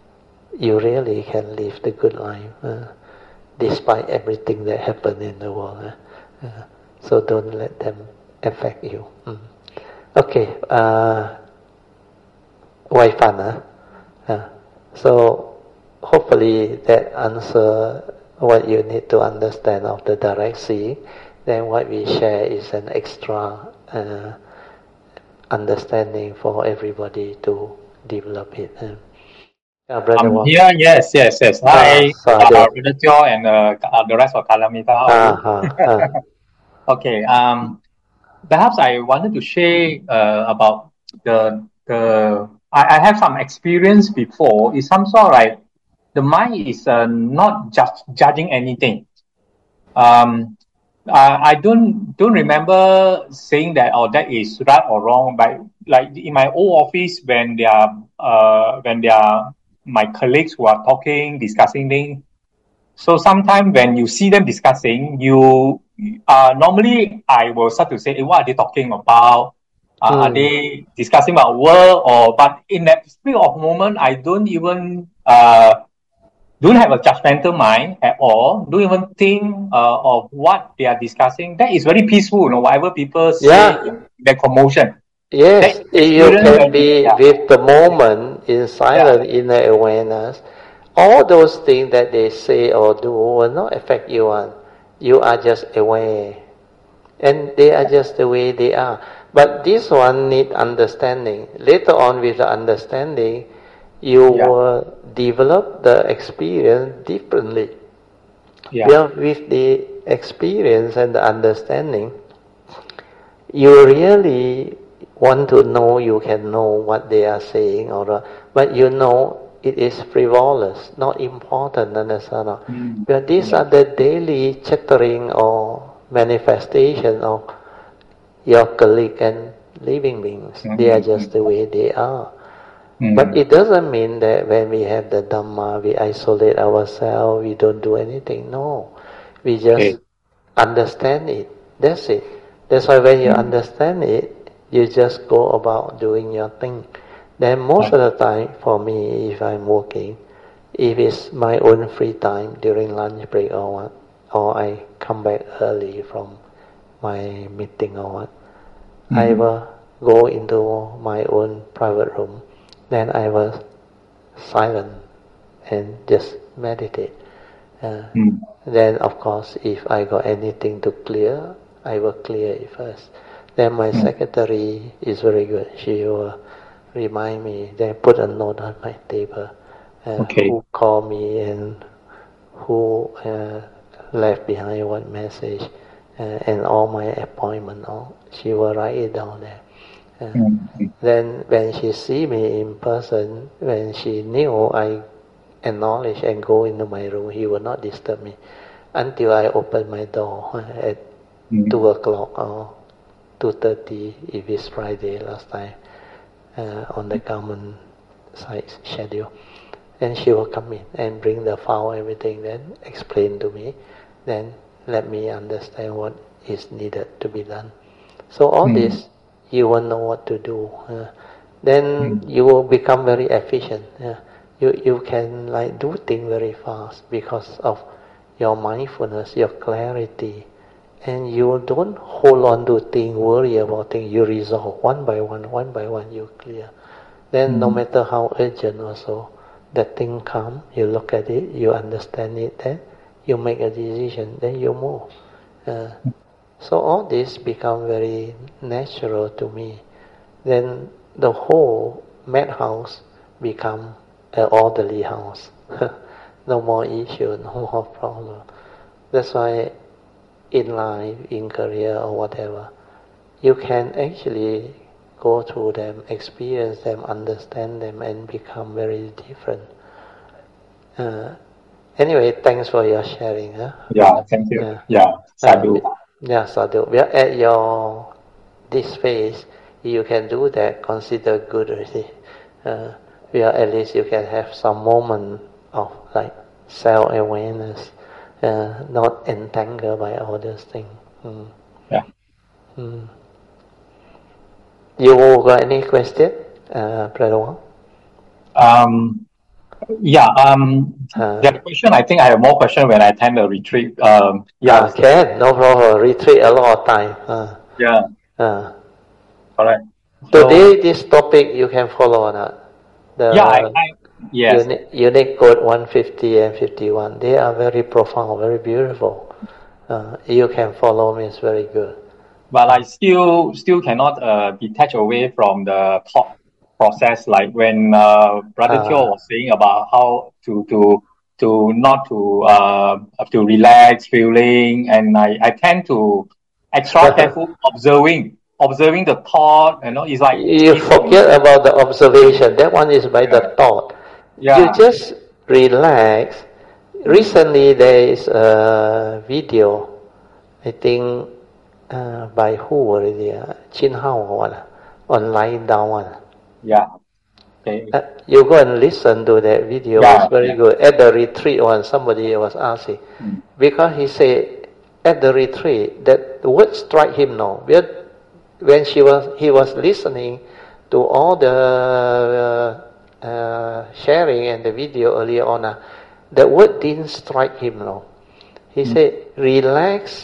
you really can live the good life, uh, despite everything that happened in the world. Uh, uh, so don't let them affect you. Mm. Okay, uh, Wai Fan, huh? uh, so hopefully that answer what you need to understand of the direct seeing. Then what we share is an extra uh, understanding for everybody to develop it. Uh, uh, Brother I'm Wang. here, yes, yes, yes. Hi, Ah, uh, Brother Teo and uh, uh, the rest of Kalamita. How are you? uh, uh, Okay, um, perhaps I wanted to share uh, about the the I, I have some experience before. It's some sort of like the mind is uh, not just judging anything. Um, I, I don't don't remember saying that or that is right or wrong. But like in my old office, when they are uh when they are my colleagues who are talking, discussing things. So sometimes when you see them discussing, you uh normally I will start to say, hey, what are they talking about? Uh, are mm, they discussing about work or? But in that split of moment, I don't even uh don't have a judgmental mind at all. Don't even think uh, of what they are discussing. That is very peaceful. You know, whatever people say yeah, in their commotion. That yes, you experience can when be yeah with the moment in yeah silent inner awareness. All those things that they say or do will not affect you. On. You are just aware. And they are just the way they are. But this one need understanding. Later on with the understanding, you yeah will develop the experience differently. yeah Well, with the experience and the understanding, you really want to know, you can know what they are saying, or but you know it is frivolous, not important, understand? mm, But these yeah are the daily chattering or manifestation of your colleague and living beings. mm, They are mm, just the way they are. But mm, it doesn't mean that when we have the Dhamma, we isolate ourselves, we don't do anything. No. We okay just understand it. That's it. That's why when you mm, understand it, you just go about doing your thing. Then most uh, of the time, for me, if I'm working, if it's my own free time during lunch break or what, or I come back early from my meeting or what, I mm, will go into my own private room. Then I will silent and just meditate. Uh, mm, then of course, if I got anything to clear, I will clear it first. Then my mm, secretary is very good. She will remind me. Then put a note on my table. Uh, okay who called me and who uh, left behind what message, uh, and all my appointment. All she will write it down there. Uh, mm, mm, then when she see me in person, when she knew I acknowledge and go into my room, he will not disturb me until I open my door at mm, two o'clock or two thirty if it's Friday last time, uh, on the government side schedule. And she will come in and bring the file, everything, then explain to me, then let me understand what is needed to be done. So all mm, this, you will know what to do. Uh, then mm, you will become very efficient. Uh, you you can like do things very fast because of your mindfulness, your clarity, and you don't hold on to things, worry about things. You resolve one by one, one by one. You clear. Then no mm, matter how urgent also, that thing come, you look at it, you understand it, then you make a decision, then you move. Uh, so all this become very natural to me. Then the whole madhouse become an orderly house. No more issue, no more problem. That's why in life, in career or whatever, you can actually go through them, experience them, understand them, and become very different. Uh, anyway, thanks for your sharing. Huh? yeah thank you Yeah. yeah Uh, sadhu yeah, Sadhu. We are at your this phase. You can do that. Consider good already. Uh, we are at least you can have some moment of like self-awareness, uh, not entangled by all those things. Mm. yeah Mm. You got any question, uh, Brother Wang? um Yeah. Um. Uh, The question. I think I have more question when I attend the retreat. Um. Yeah. uh, can, no problem. Retreat a lot of time. Uh, Yeah. uh. Correct. Today, So this topic you can follow or not? yeah. I. The I yes. unique, unique code one fifty and fifty-one. They are very profound, very beautiful. Uh, you can follow me. It's very good. But I still still cannot uh, detach away from the thought process. Like when uh, Brother Teo Uh, was saying about how to to to not to uh, to relax feeling, and I, I tend to extra careful observing observing the thought. You know, it's like you it seems forget about the observation. That one is by yeah the thought. You yeah just relax. mm, Recently, there is a video, I think, uh, by who already? Uh, Chin Hao or what? uh, On lying down one. yeah okay Uh, you go and listen to that video. It's yeah very yeah good. At the retreat one, somebody was asking. mm, Because he said, at the retreat, that the word strike him now. When she was, he was listening to all the uh, uh, sharing and the video earlier on, uh, the word didn't strike him now. He mm, said, relax,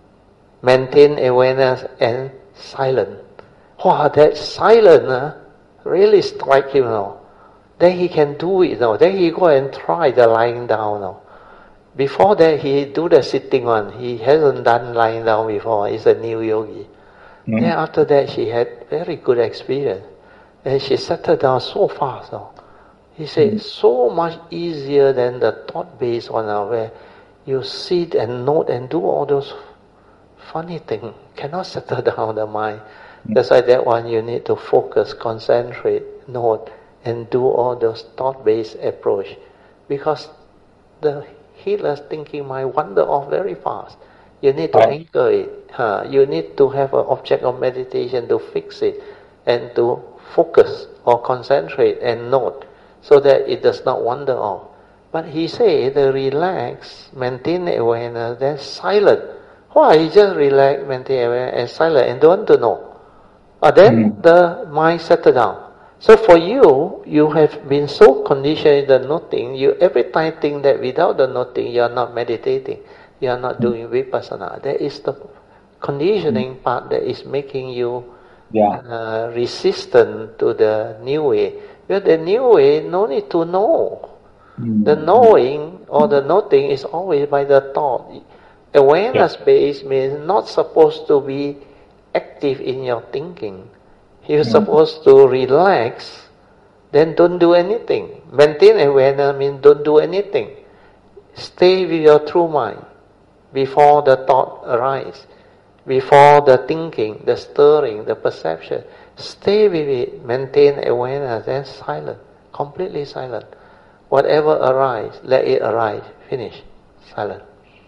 maintain awareness, and silent. Wow, that silent uh, really strike him now. Then he can do it now. Then he go and try the lying down now. Before that, he do the sitting one. He hasn't done lying down before. He's a new yogi. mm, Then after that, she had very good experience. And she settled down so fast now. He said, mm, so much easier than the thought-based one now, where you sit and note and do all those funny things. Cannot settle down the mind. mm, That's why that one you need to focus, concentrate, note, and do all those thought-based approach. Because the healer's thinking mind wander off very fast. You need to right anchor it. Huh? You need to have an object of meditation to fix it and to focus or concentrate and note so that it does not wander off. But he said, the relax, maintain awareness, then silent. Why? He just relax, maintain awareness, and silent, and don't want to know. Uh, then mm, the mind settle down. So for you, you have been so conditioned in the noting, you every time think that without the noting, you are not meditating, you are not doing vipassana. That is the conditioning mm, part that is making you yeah uh, resistant to the new way. Because the new way, no need to know. mm, The mm, knowing or the noting is always by the thought. Awareness based means not supposed to be active in your thinking. You're mm, supposed to relax, then don't do anything. Maintain awareness means don't do anything. Stay with your true mind before the thought arises, before the thinking, the stirring, the perception. Stay with it, maintain awareness, then silent, completely silent. Whatever arises, let it arise. Finish. Silent.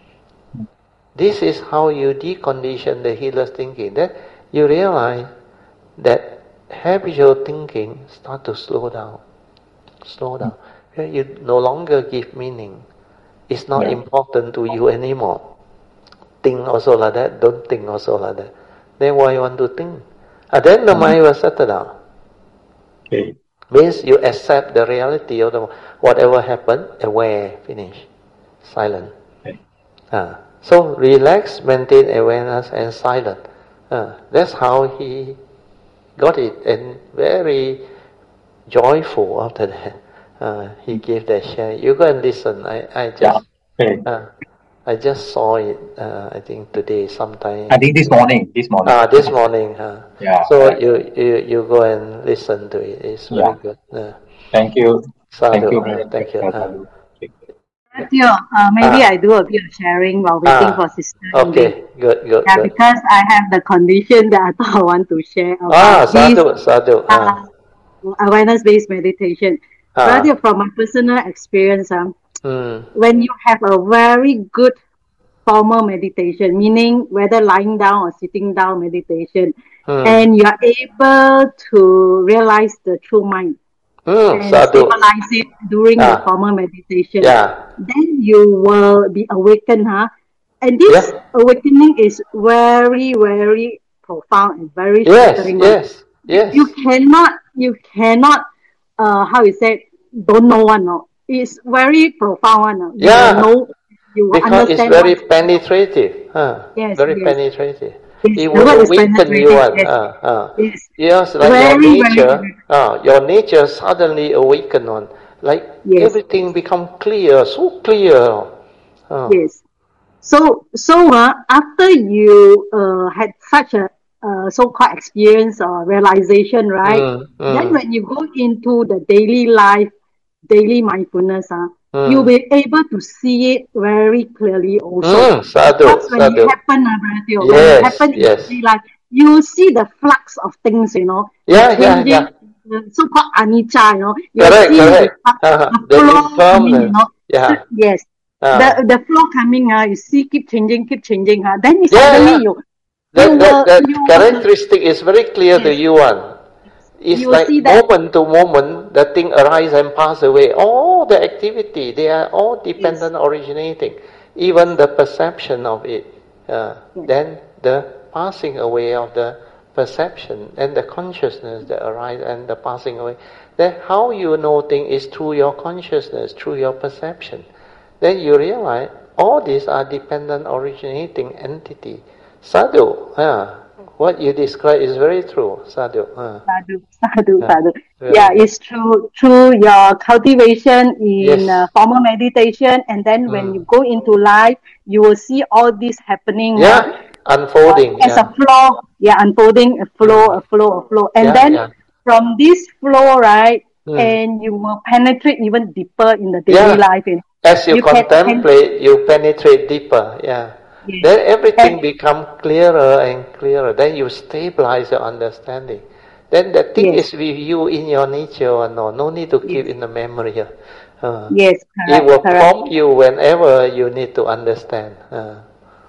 This is how you decondition the healer's thinking. That you realize that habitual thinking start to slow down. Slow down. You no longer give meaning. It's not yeah important to you anymore. Think also like that, don't think also like that. Then why you want to think? And then the mm, mind will settle down. okay Means you accept the reality of the whatever happened, aware, finish, silent. okay Uh, so relax, maintain awareness, and silent. Uh, that's how he got it, and very joyful after that. Uh, he gave that share. You go and listen. I, I yeah just okay. uh, I just saw it. Uh, I think today sometime. I think this morning, this morning. Ah, this morning. Uh, Yeah. so Right. you, you you go and listen to it. It's very Yeah. good. Uh, Thank you. sadhu. Thank you, Uh, brother. thank you. Uh, Sadhu. Okay. Tio, uh, maybe Ah. I do a bit of sharing while waiting ah, for Sister Yin. okay. Good. Good. Yeah, Good. because I have the condition that I thought I want to share Ah, about this sadhu. Sadhu. Ah. uh, awareness-based meditation. Ah. But from my personal experience, um, Hmm. when you have a very good formal meditation, meaning whether lying down or sitting down meditation, Hmm. and you are able to realize the true mind Hmm. and Sadhu. stabilize it during the Ah. formal meditation, Yeah. then you will be awakened, huh? And this Yeah. awakening is very, very profound and very Yes. shattering. Yes. Yes. You cannot, you cannot, uh, how you say, don't know one, no. is very profound. Uh. You Yeah. will know, you will Because it's understand. very what- penetrative. Huh? Yes, Very yes. penetrative. Yes, It the will word is awaken you. penetrative. One. Yes, Uh, uh. yes. Yes, like Very, your very nature. penetrative. Uh, your nature suddenly awaken on. Like Yes, everything become clear, so clear. Uh, yes. So, so uh, after you uh, had such a uh, so-called experience or realization, right? mm, Then mm, when you go into the daily life, daily mindfulness, uh, you'll mm. be able to see it very clearly also. Mm, sadhu, Because when it sadhu. happen, uh, Bradley, when it Yes, happen in yes. daily life, you see the flux of things, you know, the Yeah, yeah, changing, yeah. the so-called anicca, you know, you Correct, see the, correct. Uh, the the flow coming, you impermanence. know. So, Yeah. yes, Uh, the the flow coming, uh, you see, keep changing, keep changing, uh, then you yeah, suddenly yeah. you you That, that, will that you will characteristic is very clear to yes, you. One. It's you will like see that moment to moment, the thing arise and pass away. All the activity, they are all yes, dependent originating. Even the perception of it. Uh, yes, then the passing away of the perception and the consciousness that arise and the passing away. Then how you know thing is through your consciousness, through your perception. Then you realize all these are dependent originating entity. Sadhu, yeah. What you describe is very true, sadhu. Uh, sadhu, sadhu, yeah, sadhu. very Yeah, good. it's true through your cultivation in uh, Yes. formal meditation, and then when you Mm. go into life, you will see all this happening uh, Yeah, uh, unfolding. as a Yeah. flow, yeah, unfolding a flow, Mm. a flow, a flow, and Yeah, then yeah. from this flow, right, Mm. and you will penetrate even deeper in the daily Yeah. life. You know. As you You can, can contemplate, you penetrate deeper. Yeah. yes, Then and everything become clearer and clearer. Then you stabilize your understanding. Then the thing yes, is with you in your nature or no. No need to keep yes, in the memory. Uh, yes, it correct, will correct. prompt you whenever you need to understand. Uh,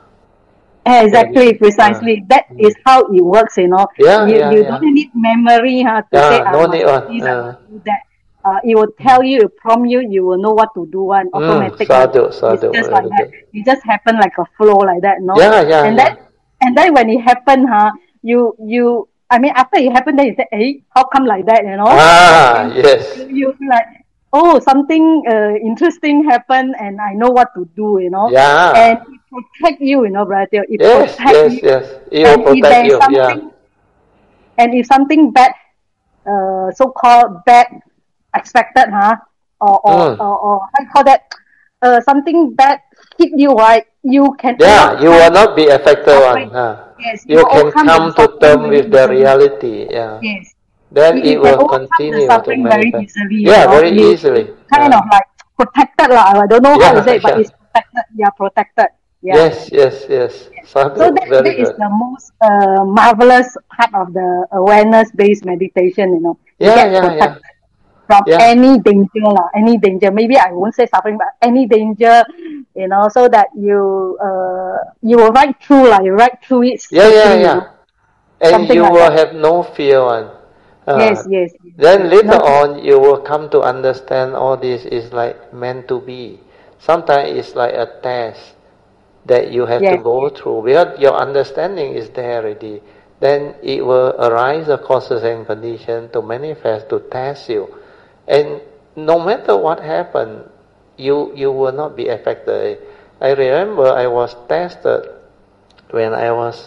very Exactly, good. Uh, precisely. That is mm. how it works, you know. Yeah, You yeah, you yeah. don't need memory huh, to say Yeah, I no must need do one. this, I Uh, must do that. Uh, it will tell mm, you, it will prompt you, you will know what to do one mm, automatic one. sadhu, It's sadhu, just like very that. good. It just happen like a flow like that, no? Yeah, yeah, And then yeah. and then when it happen, huh, you you I mean after it happened then you say, hey, how come like that, you know? Ah, And yes. you, you feel like, oh, something uh, interesting happened and I know what to do, you know. And Yeah. it protect you, you know, brother. It Yes, protect yes, you. yes. It will And if protect there is you. Yeah. something, and if something bad, uh, so-called bad expected, huh? Or, or, Mm. or, or how you call that? Uh, something bad hit you, right? You can Yeah, you will overcome not be the affected suffering. one. Huh? Yes, you You will can overcome the come to suffering term very with the easily. reality. Yeah. Yes. Then You, it you can will overcome the continue to suffering very manifest. easily, you Yeah, know. very You, easily. you kind Uh, of like protected, lah. I don't know how to yeah, say it, but yeah. it's protected. Yeah, protected. Yeah. Yes, yes, yes. So Sadhu, that, very that is good. the most uh, marvelous part of the awareness-based meditation, you know. You Yeah, get yeah, yeah. protected from Yeah. any danger, lah, any danger. Maybe I won't say suffering, but any danger, you know, so that you uh, you will ride through, like, you ride through it Yeah, yeah, safely, you yeah. know, And something you like will that. have no fear one. Uh, Yes, yes, yes, then yes. later No fear. on, you will come to understand all this is like meant to be. Sometimes it's like a test that you have to Yes, go through. Because your understanding is there already. Then it will arise the causes and conditions to manifest, to test you. And no matter what happened, you, you will not be affected. I remember I was tested when I was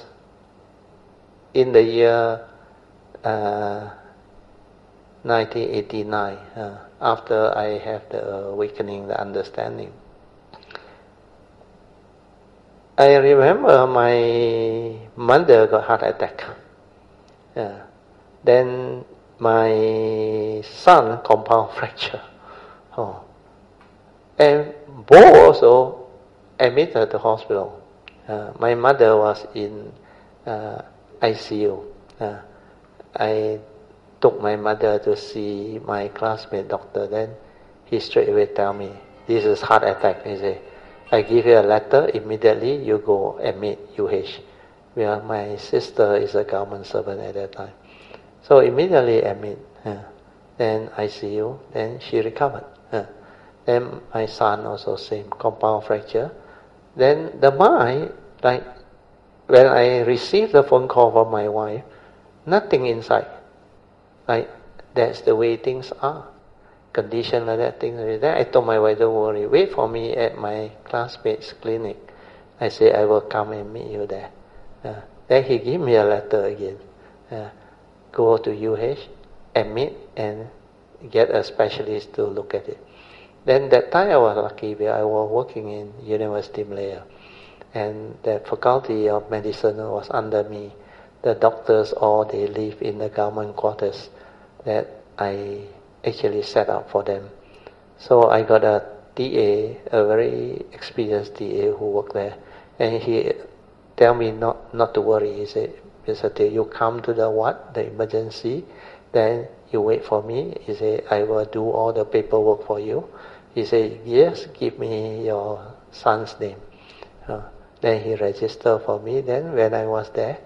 in the year uh, nineteen eighty-nine, uh, after I have the awakening, the understanding. I remember my mother got heart attack. Yeah. Then my son compound fracture. Oh. And both also admitted to hospital. Uh, my mother was in uh, I C U. Uh, I took my mother to see my classmate doctor. Then he straight away tell me, this is heart attack. He say, I give you a letter, immediately you go admit U H. Well, my sister is a government servant at that time. So immediately admit. Uh, then I C U, then she recovered. Uh, then my son also same, compound fracture. Then the mind, like when I received the phone call from my wife, nothing inside. Like that's the way things are. condition like that, things like that. I told my wife, don't worry, wait for me at my classmate's clinic. I say, I will come and meet you there. Uh, then he give me a letter again. Uh, go to U H, admit, and get a specialist to look at it. Then that time I was lucky because I was working in University of Malaya, and the faculty of medicine was under me. The doctors all they live in the government quarters that I actually set up for them. So I got a T A, a very experienced T A who worked there, and he tell me not not to worry. He said, Mister T, you come to the what, the emergency, then you wait for me. He said, I will do all the paperwork for you. He said, yes, give me your son's name. Uh, then he registered for me. Then when I was there,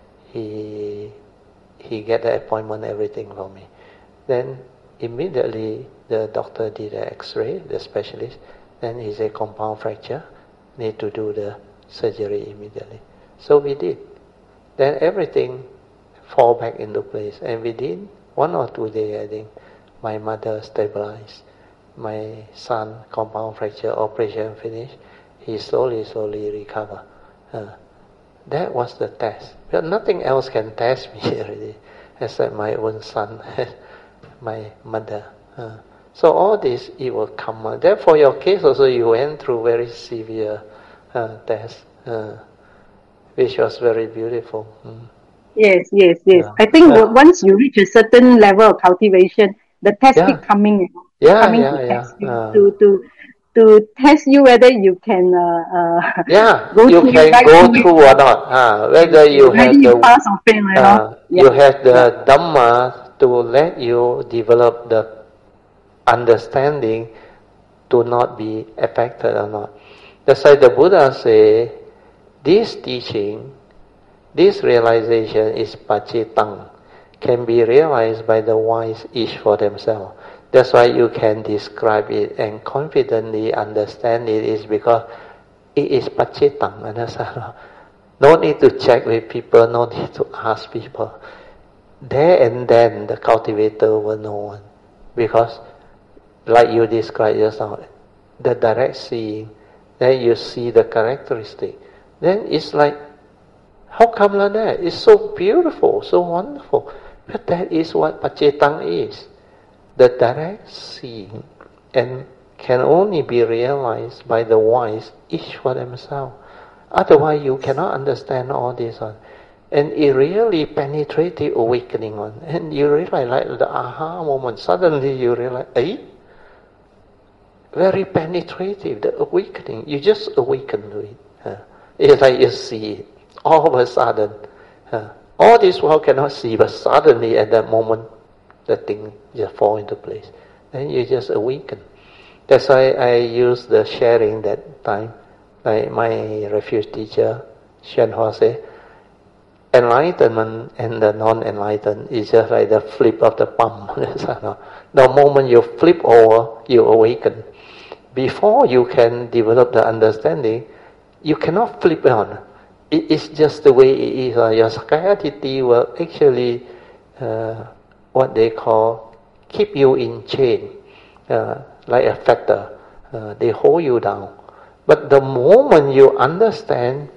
he he get the appointment, everything for me. Then immediately the doctor did an X-ray, the specialist. Then he said, compound fracture, need to do the surgery immediately. So we did. Then everything fall back into place. And within one or two days, I think, my mother stabilized. My son, compound fracture, operation finished. He slowly, slowly recovered. Uh, that was the test. But nothing else can test me already, except my own son, my mother. Uh, so all this, it will come. Therefore, your case also, you went through very severe uh, test, uh, which was very beautiful. Mm. Yes, yes, yes. Yeah. I think Uh, once you reach a certain level of cultivation, the test yeah. keep coming, Yeah, coming yeah, to yeah. test you, Uh, to to to test you whether you can uh, uh, yeah, go you through can it, right go through it, through or not. Uh, whether you whether have you the pass or fail, you know. uh, Yeah, you have yeah. the Dhamma to let you develop the understanding to not be affected or not. That's why the Buddha say, this teaching, this realization is pacitang, can be realized by the wise each for themselves. That's why you can describe it and confidently understand it, is because it is pacitang. No need to check with people, no need to ask people. There and then the cultivator will know. Because like you described just now, the direct seeing, then you see the characteristic. Then it's like, how come like that? It's so beautiful, so wonderful. But that is what pacitang is. The direct seeing, and can only be realized by the wise, each for themselves. Otherwise, you cannot understand all this one. And it really penetrates the awakening one. And you realize, like the aha moment, suddenly you realize, eh? Very penetrative, the awakening. You just awaken to it. Uh, it's like you see it. All of a sudden. Uh, all this world cannot see, but suddenly at that moment, the thing just fall into place. Then you just awaken. That's why I use the sharing that time. Like my refuge teacher, Shen Hua said, enlightenment and the non-enlightened is just like the flip of the palm. The moment you flip over, you awaken. Before you can develop the understanding, you cannot flip on. It is just the way it is. Your Sakayatiti will actually, uh, what they call, keep you in chain, uh, like a fetter. Uh, they hold you down. But the moment you understand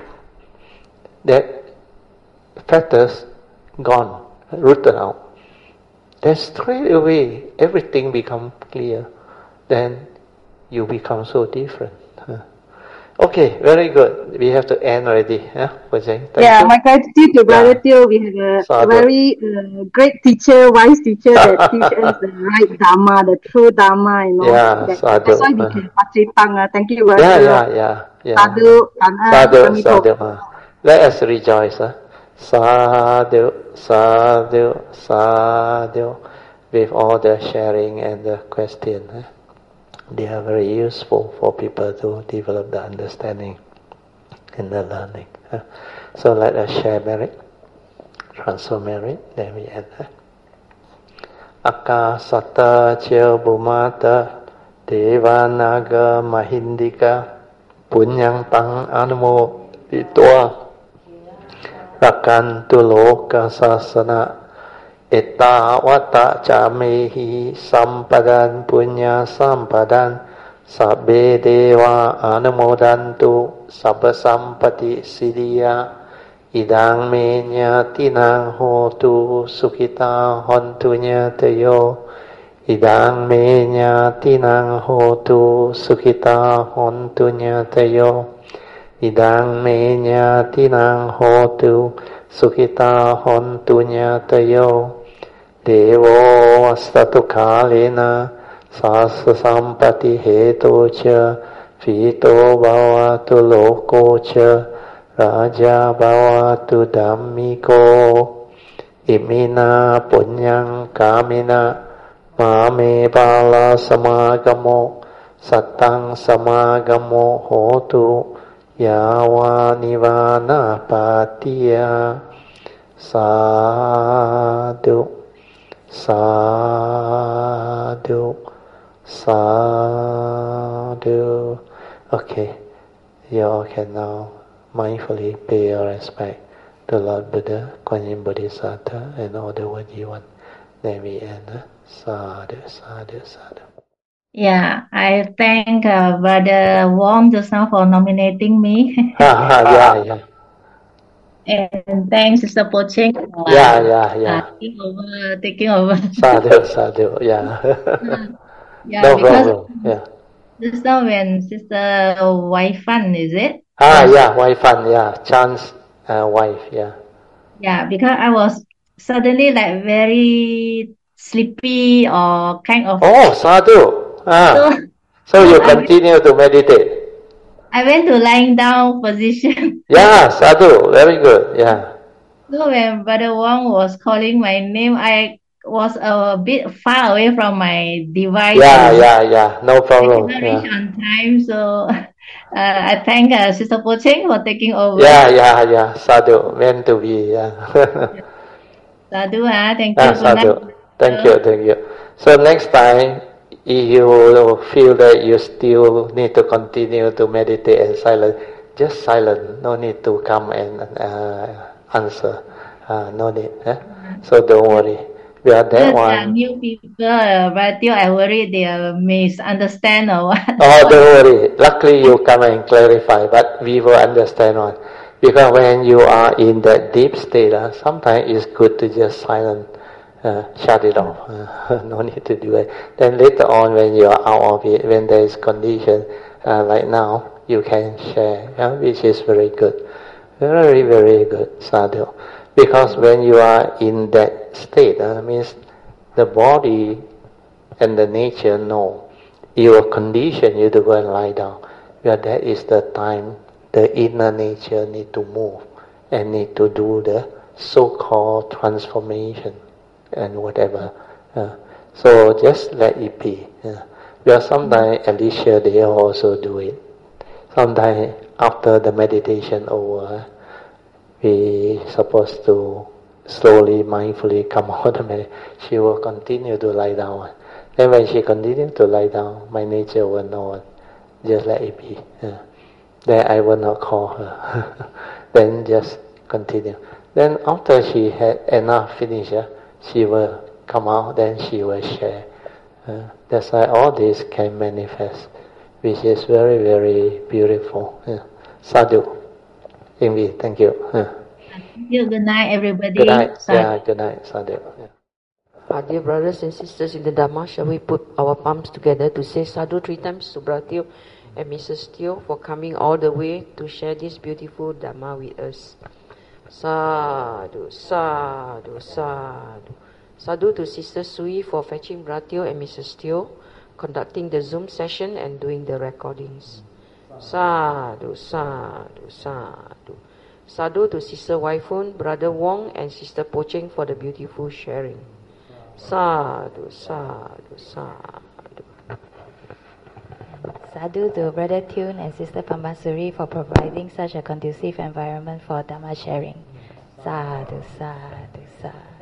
that fetters gone, rooted out, then straight away everything becomes clear. Then you become so different. Huh? Okay, very good. We have to end already. Huh? Thank Yeah, you. my gratitude to Brother Yeah. Teo. We have a Sadhu. very uh, great teacher, wise teacher that teach us the right Dharma, the true Dharma, you know. Yeah, That, sadhu. that's why we can pacitang. Uh, thank you, Brother Yeah, Teo. yeah, yeah, yeah. Sadhu, Kan'an, Sadhu, Samito. sadhu. Huh? Let us rejoice. Huh? Sadhu, sadhu, sadhu. With all the sharing and the question. Huh? They are very useful for people to develop the understanding and the learning. Huh? So let us share merit, transfer merit, then we end. Huh? Akasata Chil Bhumata Devanaga Mahindika Punyang Tang Anamo Ditwa Rakantu Loka Sasana Etta vata camehi sampadan punya sampadan sabbe deva anumodantu sabba sampati siddhya idang me nyatinang hotu sukhita hontu nyatayo idang me nyatinang hotu sukhita hontu nyatayo idang me nyatinang hotu sukhita hontu nyatayo devo astatu kalena sasa sampati heto cha fito bhavatu loko cha raja bhavatu dhammiko imina punyang kamina mame bala samagamo sattang samagamo hotu yawa nivana patiya sadhu sadhu sadhu. Okay, you all can now mindfully pay your respect to Lord Buddha, Kuan Yin Bodhisattva, and all the worthy one. Then we end. uh, Sadhu, sadhu, sadhu. Yeah, I thank uh, Brother Wong just now for nominating me. Ha ha, yeah, yeah. And thanks, Sister Pocheng, for Yeah, yeah, yeah. uh, taking over. Taking over. Sadhu, sadhu, yeah. Yeah, No because problem, yeah. just now when Sister Wai Fan, is it? Ah, yeah, wife fun, yeah. Chance uh, wife, yeah. Yeah, because I was suddenly like very sleepy or kind of. Oh, sadhu. Ah, So, so you I, continue to meditate. I went to lying down position. Yeah, sadhu, very good, yeah. So when Brother Wong was calling my name, I was a bit far away from my device. Yeah, and yeah, yeah, no I problem, cannot yeah. reach on time. So uh, I thank uh, Sister Pocheng for taking over. Yeah, yeah, yeah, sadhu, meant to be, yeah. Sadhu, ah, thank you. Ah, Good night. sadhu, thank you, thank you. So next time, if you feel that you still need to continue to meditate and silent, just silent, no need to come and uh, answer, uh, no need, eh? So don't worry. We are that Because there are one. new people, uh, but still I worry they uh, misunderstand or what. Oh, don't worry. Luckily you come and clarify, but we will understand one. Because when you are in that deep state, uh, sometimes it's good to just silent, uh, shut it off. Uh, no need to do it. Then later on, when you are out of it, when there is condition uh, like now, you can share, yeah, which is very good. Very, very good, sadhu. Because when you are in that state, uh, means the body and the nature know. It will condition you to go and lie down. Because that is the time the inner nature need to move and need to do the so-called transformation and whatever. Uh, so just let it be. Uh, because sometimes Alicia, they also do it. Sometimes after the meditation over, we supposed to slowly, mindfully come out of the meditation. She will continue to lie down. Then when she continues to lie down, my nature will know, just let it be. Yeah. Then I will not call her. Then just continue. Then after she had enough finish, uh, she will come out, then she will share. Uh, that's why all this can manifest, which is very, very beautiful. Yeah. Sadhu. Invi, thank you. Yeah. Thank you. Good night, everybody. Good night. Sadhu. Yeah, good night, Sadhu. Yeah. Our dear brothers and sisters in the Dhamma, shall we put our palms together to say sadhu three times to Brother Teo and Missus Teo for coming all the way to share this beautiful Dhamma with us. Sadhu, sadhu, sadhu. Sadhu to Sister Sui for fetching Brother Teo and Missus Teo, conducting the Zoom session and doing the recordings. Sadhu, sadhu, sadhu. Sadhu to Sister Waifun, Brother Wong and Sister Pocheng for the beautiful sharing. Sadhu, sadhu, sadhu. Sadhu to Brother Tune and Sister Pamasuri for providing such a conducive environment for Dhamma sharing. Sadhu, sadhu, sadhu.